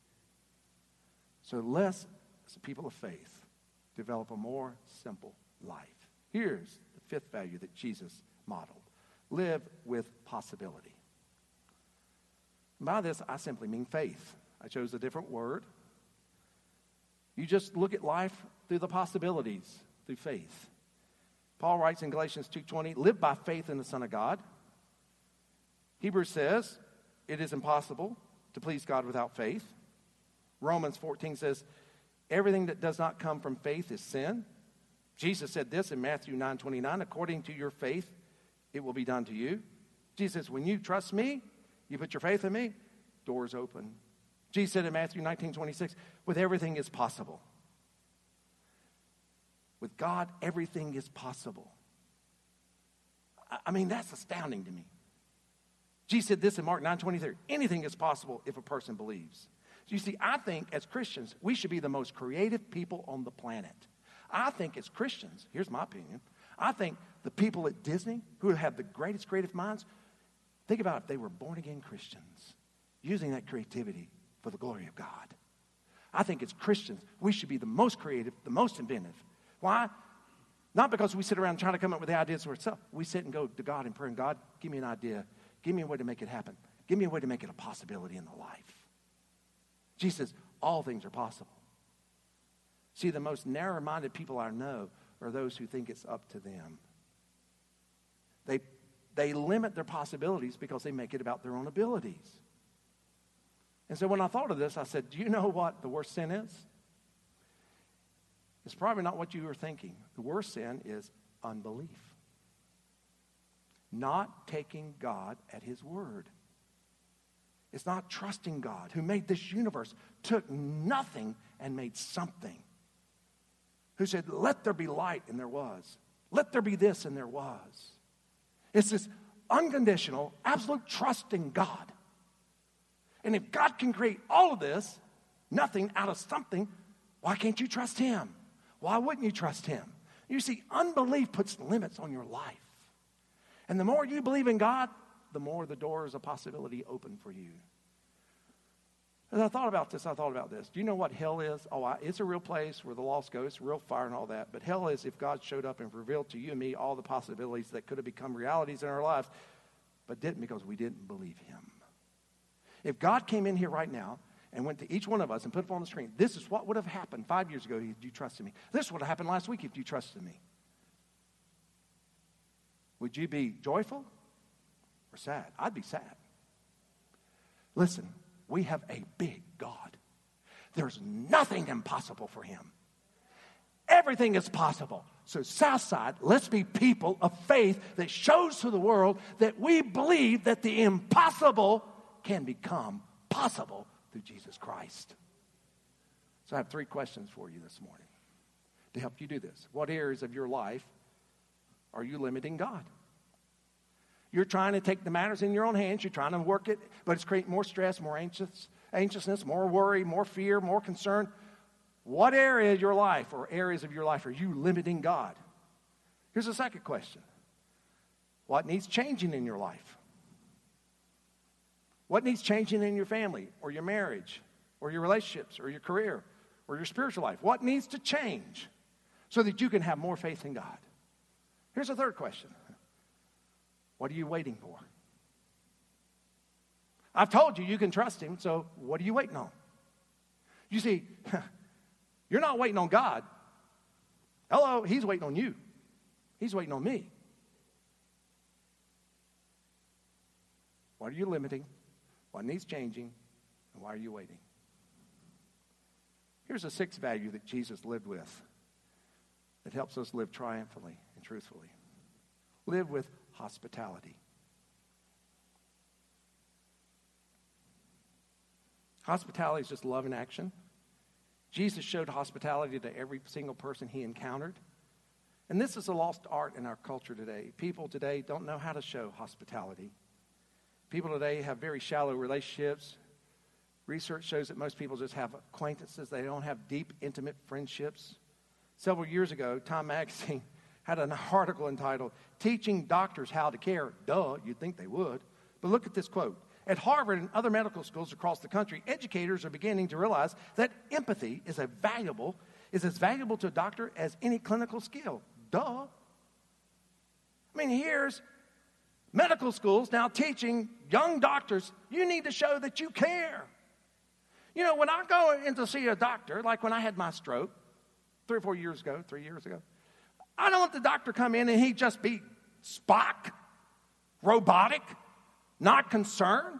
So let's, as people of faith, develop a more simple life. Here's the fifth value that Jesus modeled. Live with possibility. And by this, I simply mean faith. I chose a different word. You just look at life through the possibilities, through faith. Paul writes in Galatians 2:20, live by faith in the Son of God. Hebrews says, it is impossible to please God without faith. Romans 14 says, everything that does not come from faith is sin. Jesus said this in Matthew 9:29, according to your faith, it will be done to you. Jesus says, when you trust me, you put your faith in me, doors open. Jesus said in Matthew 19:26, with everything is possible. With God, everything is possible. I mean, that's astounding to me. Jesus said this in Mark 9:23, anything is possible if a person believes. So you see, I think as Christians, we should be the most creative people on the planet. I think as Christians, here's my opinion, I think the people at Disney who have the greatest creative minds, think about if they were born-again Christians using that creativity for the glory of God. I think as Christians, we should be the most creative, the most inventive. Why? Not because we sit around trying to come up with the ideas for ourselves. We sit and go to God in prayer, and God, give me an idea. Give me a way to make it happen. Give me a way to make it a possibility in the life. Jesus says, all things are possible. See, the most narrow-minded people I know are those who think it's up to them. They limit their possibilities because they make it about their own abilities. And so when I thought of this, I said, do you know what the worst sin is? It's probably not what you were thinking. The worst sin is unbelief. Not taking God at his word. It's not trusting God, who made this universe, took nothing and made something. Who said, let there be light, and there was. Let there be this, and there was. It's this unconditional, absolute trust in God. And if God can create all of this, nothing out of something, why can't you trust him? Why wouldn't you trust him? You see, unbelief puts limits on your life. And the more you believe in God, the more the doors of possibility open for you. As I thought about this, Do you know what hell is? It's a real place where the lost go. It's real fire and all that. But hell is if God showed up and revealed to you and me all the possibilities that could have become realities in our lives, but didn't because we didn't believe him. If God came in here right now and went to each one of us and put it on the screen, this is what would have happened 5 years ago if you trusted me. This would have happened last week if you trusted me. Would you be joyful or sad? I'd be sad. Listen, we have a big God. There's nothing impossible for him. Everything is possible. So Southside, let's be people of faith that shows to the world that we believe that the impossible can become possible through Jesus Christ. So I have 3 questions for you this morning. to help you do this. What areas of your life are you limiting God? You're trying to take the matters in your own hands. You're trying to work it, but it's creating more stress, more anxiousness, more worry, more fear, more concern. What area of your life or areas of your life are you limiting God? Here's the second question. What needs changing in your life? What needs changing in your family or your marriage or your relationships or your career or your spiritual life? What needs to change so that you can have more faith in God? Here's the third question. What are you waiting for? I've told you can trust him, so what are you waiting on? You see, you're not waiting on God. Hello, he's waiting on you. He's waiting on me. What are you limiting? What needs changing? And why are you waiting? Here's a sixth value that Jesus lived with that helps us live triumphantly and truthfully. Live with hospitality. Hospitality is just love in action. Jesus showed hospitality to every single person he encountered. And this is a lost art in our culture today. People today don't know how to show hospitality. People today have very shallow relationships. Research shows that most people just have acquaintances. They don't have deep, intimate friendships. Several years ago, Time Magazine had an article entitled, Teaching Doctors How to Care. Duh, you'd think they would. But look at this quote. At Harvard and other medical schools across the country, educators are beginning to realize that empathy is as valuable to a doctor as any clinical skill. Duh. I mean, here's medical schools now teaching young doctors, you need to show that you care. You know, when I go in to see a doctor, like when I had my stroke 3 years ago, I don't want the doctor to come in and he just be Spock, robotic, not concerned.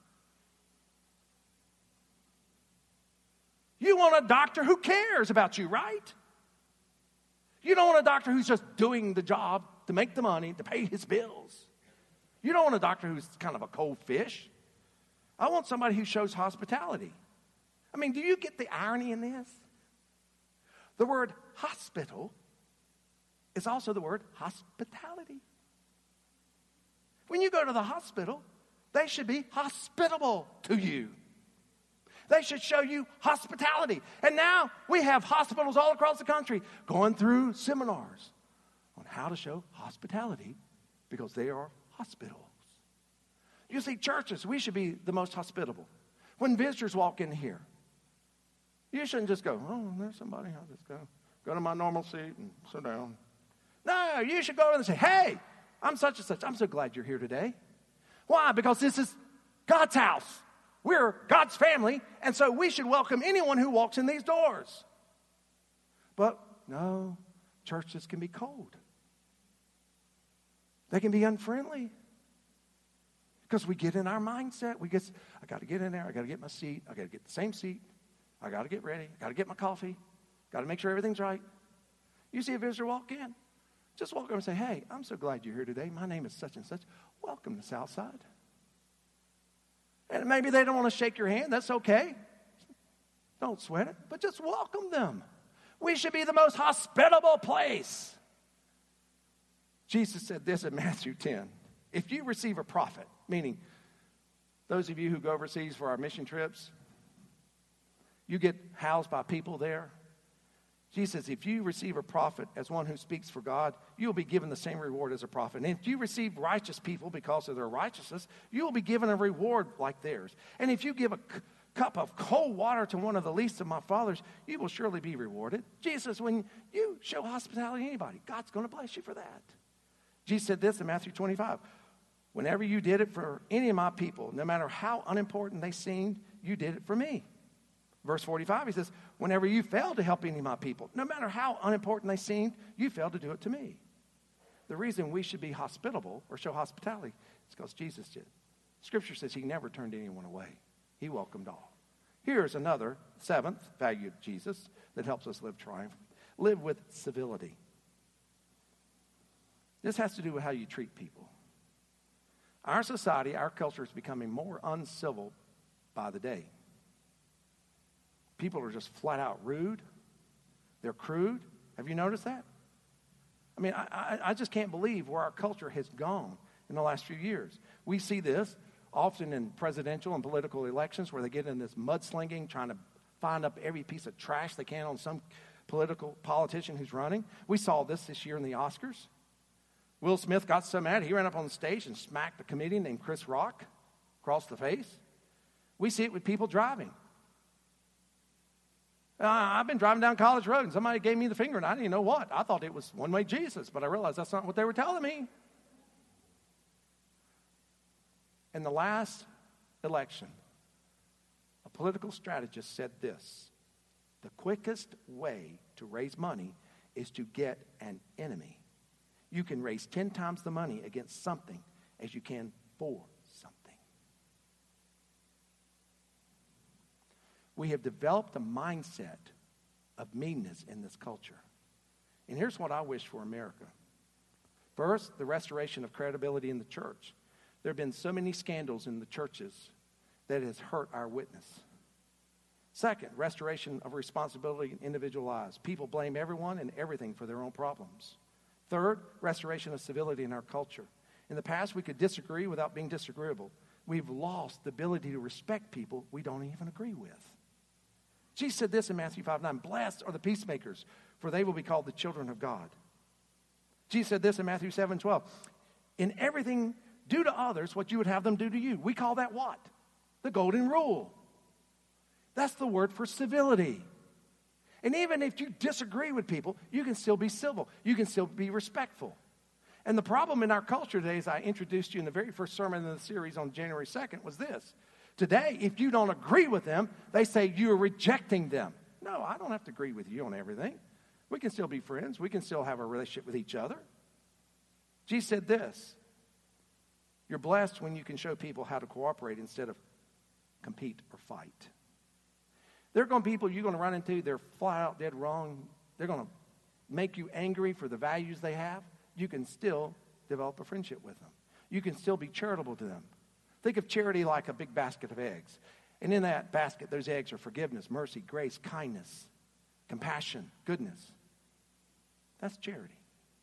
You want a doctor who cares about you, right? You don't want a doctor who's just doing the job to make the money, to pay his bills. You don't want a doctor who's kind of a cold fish. I want somebody who shows hospitality. I mean, do you get the irony in this? The word hospital is also the word hospitality. When you go to the hospital, they should be hospitable to you. They should show you hospitality. And now we have hospitals all across the country going through seminars on how to show hospitality because they are hospitals. You see, churches, we should be the most hospitable. When visitors walk in here, you shouldn't just go, oh, there's somebody, I'll just go to my normal seat and sit down. No, you should go over and say, hey, I'm such and such. I'm so glad you're here today. Why? Because this is God's house. We're God's family, and so we should welcome anyone who walks in these doors. But no, churches can be cold. They can be unfriendly. Because we get in our mindset. I got to get in there. I got to get my seat. I got to get the same seat. I got to get ready. I got to get my coffee. Got to make sure everything's right. You see a visitor walk in, just walk over and say, hey, I'm so glad you're here today. My name is such and such. Welcome to Southside. And maybe they don't want to shake your hand. That's okay. Don't sweat it, but just welcome them. We should be the most hospitable place. Jesus said this in Matthew 10. If you receive a prophet, meaning those of you who go overseas for our mission trips, you get housed by people there. Jesus says, if you receive a prophet as one who speaks for God, you'll be given the same reward as a prophet. And if you receive righteous people because of their righteousness, you will be given a reward like theirs. And if you give a cup of cold water to one of the least of my fathers, you will surely be rewarded. Jesus, when you show hospitality to anybody, God's going to bless you for that. Jesus said this in Matthew 25. Whenever you did it for any of my people, no matter how unimportant they seemed, you did it for me. Verse 45, he says, whenever you failed to help any of my people, no matter how unimportant they seemed, you failed to do it to me. The reason we should be hospitable or show hospitality is because Jesus did. Scripture says he never turned anyone away. He welcomed all. Here's another, seventh value of Jesus that helps us live triumphantly. Live with civility. This has to do with how you treat people. Our society, our culture is becoming more uncivil by the day. People are just flat out rude. They're crude. Have you noticed that? I mean, I just can't believe where our culture has gone in the last few years. We see this often in presidential and political elections where they get in this mudslinging, trying to find up every piece of trash they can on some politician who's running. We saw this year in the Oscars. Will Smith got so mad, he ran up on the stage and smacked a comedian named Chris Rock across the face. We see it with people driving. I've been driving down College Road, and somebody gave me the finger, and I didn't even know what. I thought it was one-way Jesus, but I realized that's not what they were telling me. In the last election, a political strategist said this: the quickest way to raise money is to get an enemy. You can raise 10 times the money against something as you can for something. We have developed a mindset of meanness in this culture. And here's what I wish for America. First, the restoration of credibility in the church. There have been so many scandals in the churches that it has hurt our witness. Second, restoration of responsibility in individual lives. People blame everyone and everything for their own problems. Third, restoration of civility in our culture. In the past, we could disagree without being disagreeable. We've lost the ability to respect people we don't even agree with. Jesus said this in Matthew 5:9, blessed are the peacemakers, for they will be called the children of God. Jesus said this in Matthew 7:12, in everything, do to others what you would have them do to you. We call that what? The golden rule. That's the word for civility. And even if you disagree with people, you can still be civil. You can still be respectful. And the problem in our culture today, as I introduced you in the very first sermon in the series on January 2nd, was this. Today, if you don't agree with them, they say you're rejecting them. No, I don't have to agree with you on everything. We can still be friends. We can still have a relationship with each other. Jesus said this: you're blessed when you can show people how to cooperate instead of compete or fight. There are going to be people you're going to run into, they're flat out dead wrong. They're going to make you angry for the values they have. You can still develop a friendship with them. You can still be charitable to them. Think of charity like a big basket of eggs. And in that basket, those eggs are forgiveness, mercy, grace, kindness, compassion, goodness. That's charity.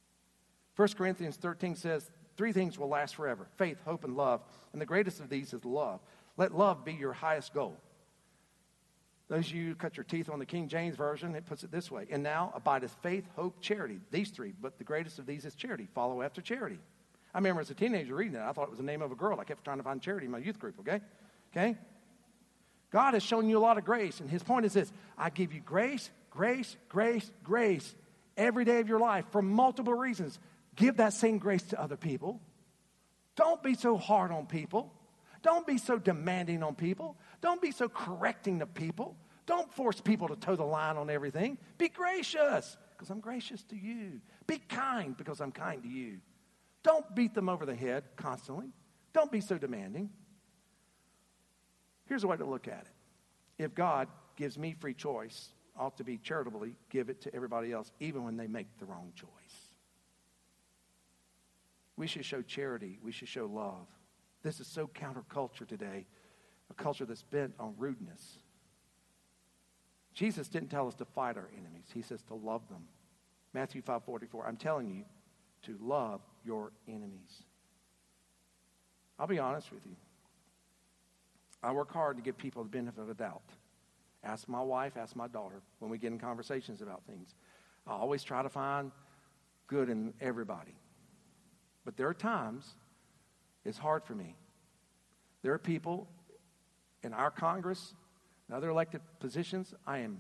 1 Corinthians 13 says, 3 things will last forever: faith, hope, and love. And the greatest of these is love. Let love be your highest goal. Those of you who cut your teeth on the King James Version, it puts it this way: and now abideth faith, hope, charity. These 3, but the greatest of these is charity. Follow after charity. I remember as a teenager reading that, I thought it was the name of a girl. I kept trying to find charity in my youth group, okay? God has shown you a lot of grace, and his point is this: I give you grace, grace, grace, grace every day of your life for multiple reasons. Give that same grace to other people. Don't be so hard on people. Don't be so demanding on people. Don't be so correcting to people. Don't force people to toe the line on everything. Be gracious, because I'm gracious to you. Be kind, because I'm kind to you. Don't beat them over the head constantly. Don't be so demanding. Here's a way to look at it. If God gives me free choice, I ought to be charitably give it to everybody else, even when they make the wrong choice. We should show charity. We should show love. This is so counterculture today, a culture that's bent on rudeness. Jesus didn't tell us to fight our enemies. He says to love them. Matthew 5:44, I'm telling you to love your enemies. I'll be honest with you. I work hard to give people the benefit of the doubt. Ask my wife, ask my daughter when we get in conversations about things. I always try to find good in everybody. But there are times it's hard for me. There are people in our Congress and other elected positions,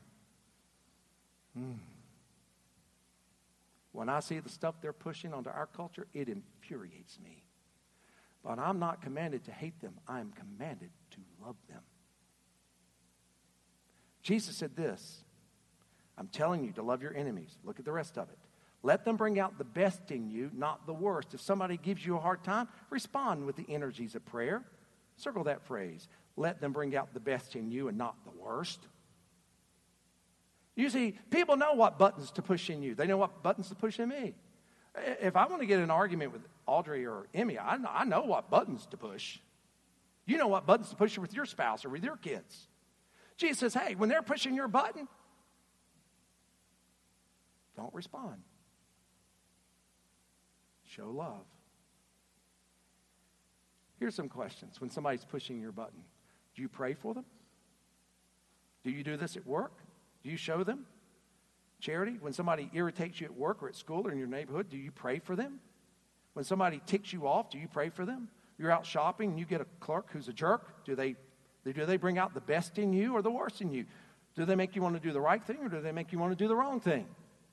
when I see the stuff they're pushing onto our culture, it infuriates me. But I'm not commanded to hate them. I am commanded to love them. Jesus said this: I'm telling you to love your enemies. Look at the rest of it. Let them bring out the best in you, not the worst. If somebody gives you a hard time, respond with the energies of prayer. Circle that phrase. Let them bring out the best in you and not the worst. You see, people know what buttons to push in you. They know what buttons to push in me. If I want to get in an argument with Audrey or Emmy, I know what buttons to push. You know what buttons to push with your spouse or with your kids. Jesus says, hey, when they're pushing your button, don't respond. Show love. Here's some questions. When somebody's pushing your button, do you pray for them? Do you do this at work? Do you show them charity? When somebody irritates you at work or at school or in your neighborhood, do you pray for them? When somebody ticks you off, do you pray for them? You're out shopping and you get a clerk who's a jerk. Do they bring out the best in you or the worst in you? Do they make you want to do the right thing or do they make you want to do the wrong thing?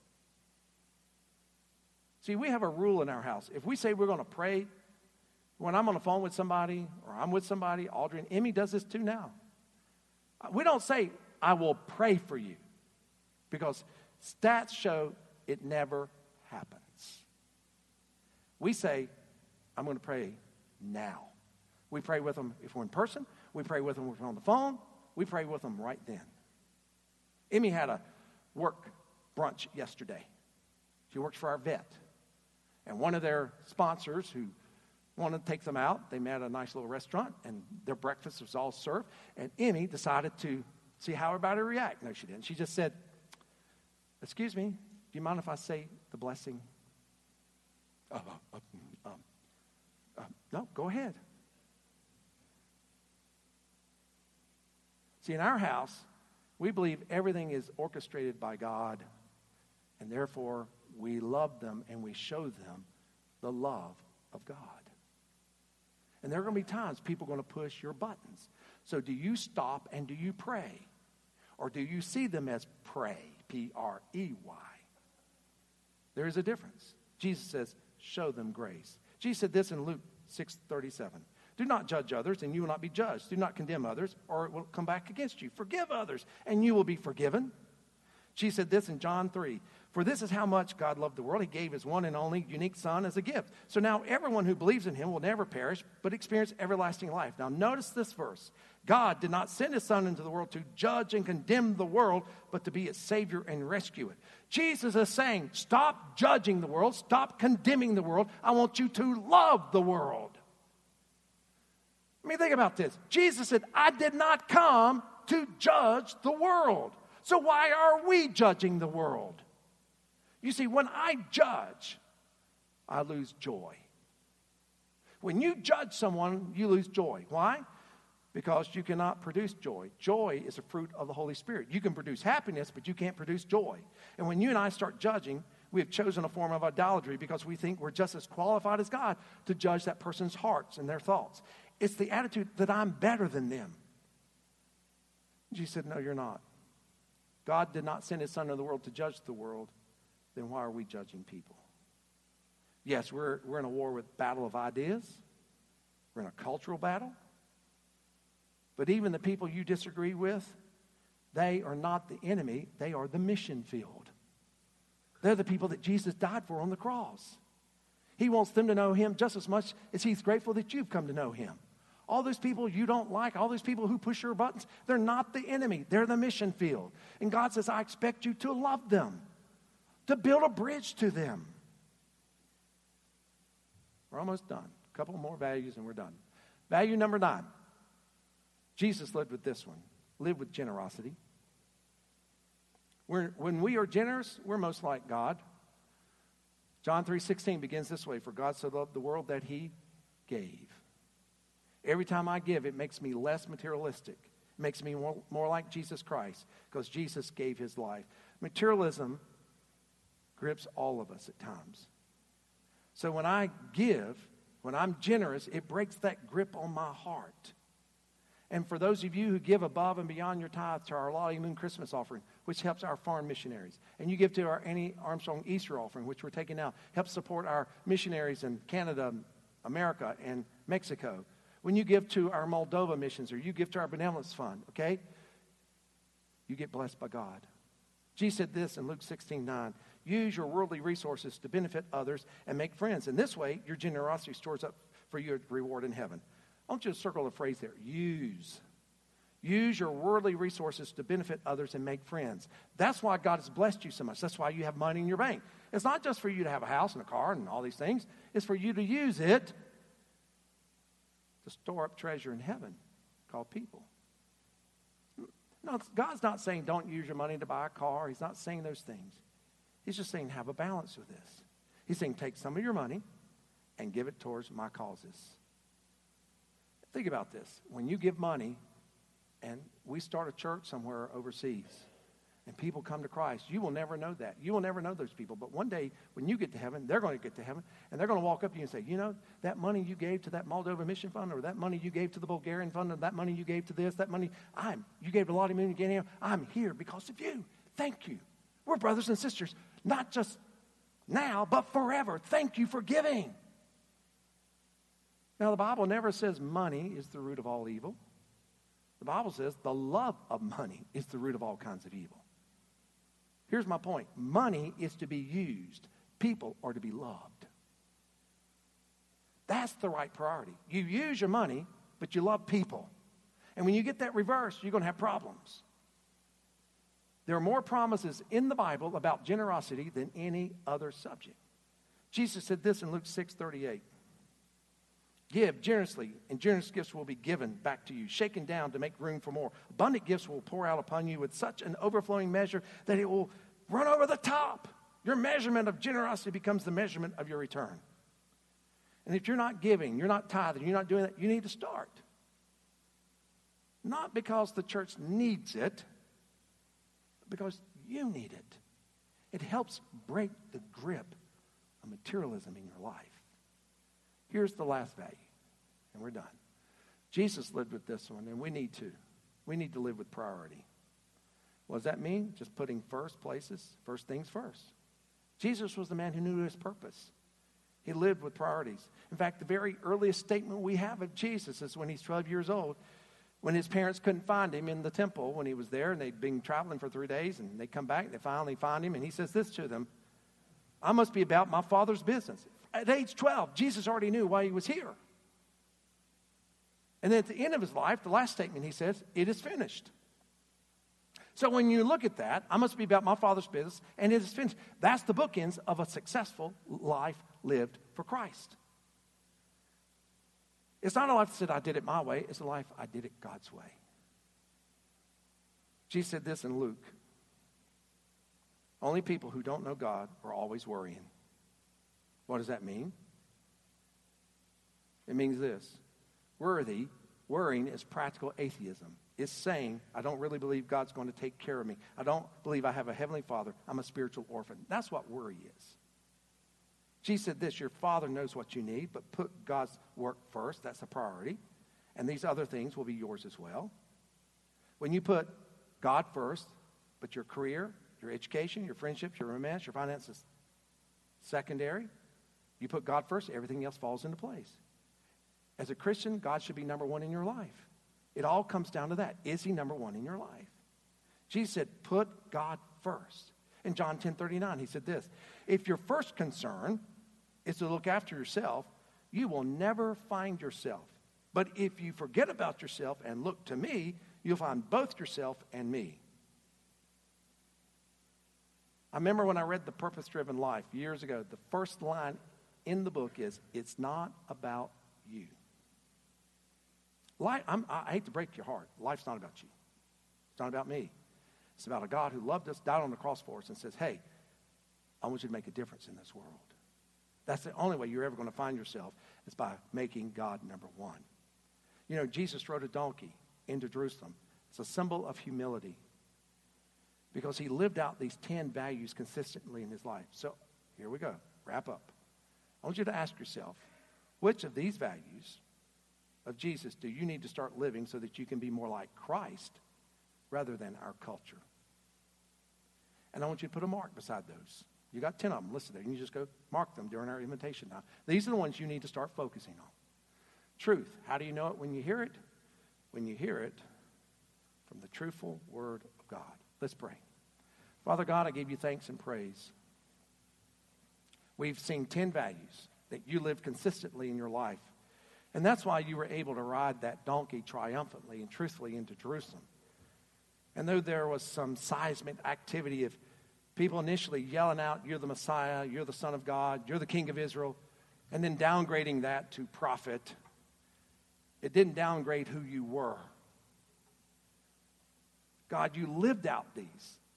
See, we have a rule in our house. If we say we're going to pray, when I'm on the phone with somebody or I'm with somebody, Audrey and Emmy does this too now. We don't say, I will pray for you, because stats show it never happens. We say, I'm going to pray now. We pray with them if we're in person. We pray with them if we're on the phone. We pray with them right then. Emmy had a work brunch yesterday. She works for our vet. And one of their sponsors who wanted to take them out, they met at a nice little restaurant, and their breakfast was all served. And Emmy decided to see how everybody would react. No, she didn't. She just said, excuse me, do you mind if I say the blessing? No, go ahead. See, in our house, we believe everything is orchestrated by God, and therefore we love them and we show them the love of God. And there are going to be times people are going to push your buttons. So do you stop and do you pray? Or do you see them as pray, P-R-E-Y? There is a difference. Jesus says, show them grace. Jesus said this in Luke 6:37. Do not judge others, and you will not be judged. Do not condemn others, or it will come back against you. Forgive others, and you will be forgiven. Jesus said this in John 3. For this is how much God loved the world. He gave his one and only unique Son as a gift. So now everyone who believes in him will never perish, but experience everlasting life. Now notice this verse. God did not send his Son into the world to judge and condemn the world, but to be its Savior and rescue it. Jesus is saying, stop judging the world. Stop condemning the world. I want you to love the world. I mean, think about this. Jesus said, I did not come to judge the world. So why are we judging the world? You see, when I judge, I lose joy. When you judge someone, you lose joy. Why? Because you cannot produce joy. Joy is a fruit of the Holy Spirit. You can produce happiness, but you can't produce joy. And when you and I start judging, we have chosen a form of idolatry because we think we're just as qualified as God to judge that person's hearts and their thoughts. It's the attitude that I'm better than them. Jesus said, no, you're not. God did not send his Son into the world to judge the world. Then why are we judging people? Yes, we're in a war with battle of ideas. We're in a cultural battle. But even the people you disagree with, they are not the enemy. They are the mission field. They're the people that Jesus died for on the cross. He wants them to know him just as much as he's grateful that you've come to know him. All those people you don't like, all those people who push your buttons, they're not the enemy. They're the mission field. And God says, I expect you to love them, to build a bridge to them. We're almost done. A couple more values and we're done. Value number 9. Jesus lived with this one. Live with generosity. When we are generous, we're most like God. John 3:16 begins this way. For God so loved the world that he gave. Every time I give, it makes me less materialistic. It makes me more like Jesus Christ because Jesus gave his life. Materialism grips all of us at times. So when I give, when I'm generous, it breaks that grip on my heart. And for those of you who give above and beyond your tithe to our Lottie Moon Christmas offering, which helps our foreign missionaries, and you give to our Annie Armstrong Easter offering, which we're taking now, helps support our missionaries in Canada, America, and Mexico. When you give to our Moldova missions or you give to our benevolence fund, okay, you get blessed by God. Jesus said this in Luke 16:9. Use your worldly resources to benefit others and make friends. In this way, your generosity stores up for you a reward in heaven. I want you to circle the phrase there. Use. Use your worldly resources to benefit others and make friends. That's why God has blessed you so much. That's why you have money in your bank. It's not just for you to have a house and a car and all these things. It's for you to use it to store up treasure in heaven called people. No, God's not saying don't use your money to buy a car. He's not saying those things. He's just saying have a balance with this. He's saying take some of your money and give it towards my causes. Think about this. When you give money and we start a church somewhere overseas and people come to Christ, you will never know that. You will never know those people. But one day when you get to heaven, they're going to get to heaven and they're going to walk up to you and say, you know, that money you gave to that Moldova mission fund, or that money you gave to the Bulgarian fund, or that money you gave to this, that money, you gave a lot of money, I'm here because of you. Thank you. We're brothers and sisters, not just now, but forever. Thank you for giving. Now, the Bible never says money is the root of all evil. The Bible says the love of money is the root of all kinds of evil. Here's my point. Money is to be used. People are to be loved. That's the right priority. You use your money, but you love people. And when you get that reversed, you're going to have problems. There are more promises in the Bible about generosity than any other subject. Jesus said this in Luke 6:38. Give generously, and generous gifts will be given back to you, shaken down to make room for more. Abundant gifts will pour out upon you with such an overflowing measure that it will run over the top. Your measurement of generosity becomes the measurement of your return. And if you're not giving, you're not tithing, you're not doing that, you need to start. Not because the church needs it, but because you need it. It helps break the grip of materialism in your life. Here's the last value, and we're done. Jesus lived with this one, and we need to. We need to live with priority. What does that mean? Just putting first things first. Jesus was the man who knew his purpose. He lived with priorities. In fact, the very earliest statement we have of Jesus is when he's 12 years old, when his parents couldn't find him in the temple when he was there, and they'd been traveling for 3 days, and they come back, and they finally find him, and he says this to them, I must be about my Father's business. At age 12, Jesus already knew why he was here. And then at the end of his life, the last statement he says, it is finished. So when you look at that, I must be about my Father's business, and it is finished. That's the bookends of a successful life lived for Christ. It's not a life that said, I did it my way. It's a life, I did it God's way. Jesus said this in Luke. Only people who don't know God are always worrying. What does that mean? It means this. Worrying is practical atheism. It's saying, I don't really believe God's going to take care of me. I don't believe I have a heavenly Father. I'm a spiritual orphan. That's what worry is. Jesus said this, your Father knows what you need, but put God's work first. That's a priority. And these other things will be yours as well. When you put God first, but your career, your education, your friendships, your romance, your finances secondary, you put God first, everything else falls into place. As a Christian, God should be number one in your life. It all comes down to that. Is he number one in your life? Jesus said, put God first. In John 10:39, he said this, if your first concern is to look after yourself, you will never find yourself. But if you forget about yourself and look to me, you'll find both yourself and me. I remember when I read The Purpose-Driven Life years ago, the first line in the book is, it's not about you. Life, I hate to break your heart. Life's not about you. It's not about me. It's about a God who loved us, died on the cross for us, and says, hey, I want you to make a difference in this world. That's the only way you're ever going to find yourself is by making God number one. You know, Jesus rode a donkey into Jerusalem. It's a symbol of humility because he lived out these 10 values consistently in his life. So here we go. Wrap up. I want you to ask yourself, which of these values of Jesus do you need to start living so that you can be more like Christ rather than our culture? And I want you to put a mark beside those. You got 10 of them listed there. You just go mark them during our invitation time. These are the ones you need to start focusing on. Truth. How do you know it when you hear it? When you hear it from the truthful word of God. Let's pray. Father God, I give you thanks and praise. We've seen 10 values that you live consistently in your life. And that's why you were able to ride that donkey triumphantly and truthfully into Jerusalem. And though there was some seismic activity of people initially yelling out, you're the Messiah, you're the Son of God, you're the King of Israel, and then downgrading that to prophet, it didn't downgrade who you were. God, you lived out these.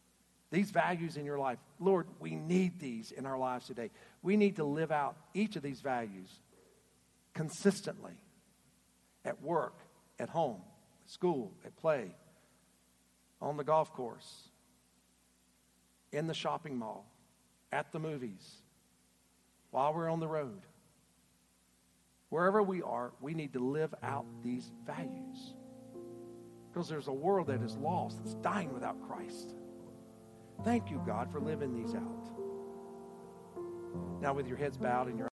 These values in your life, Lord, we need these in our lives today. We need to live out each of these values consistently at work, at home, at school, at play, on the golf course, in the shopping mall, at the movies, while we're on the road. Wherever we are, we need to live out these values. Because there's a world that is lost, that's dying without Christ. Thank you, God, for living these out. Now, with your heads bowed and your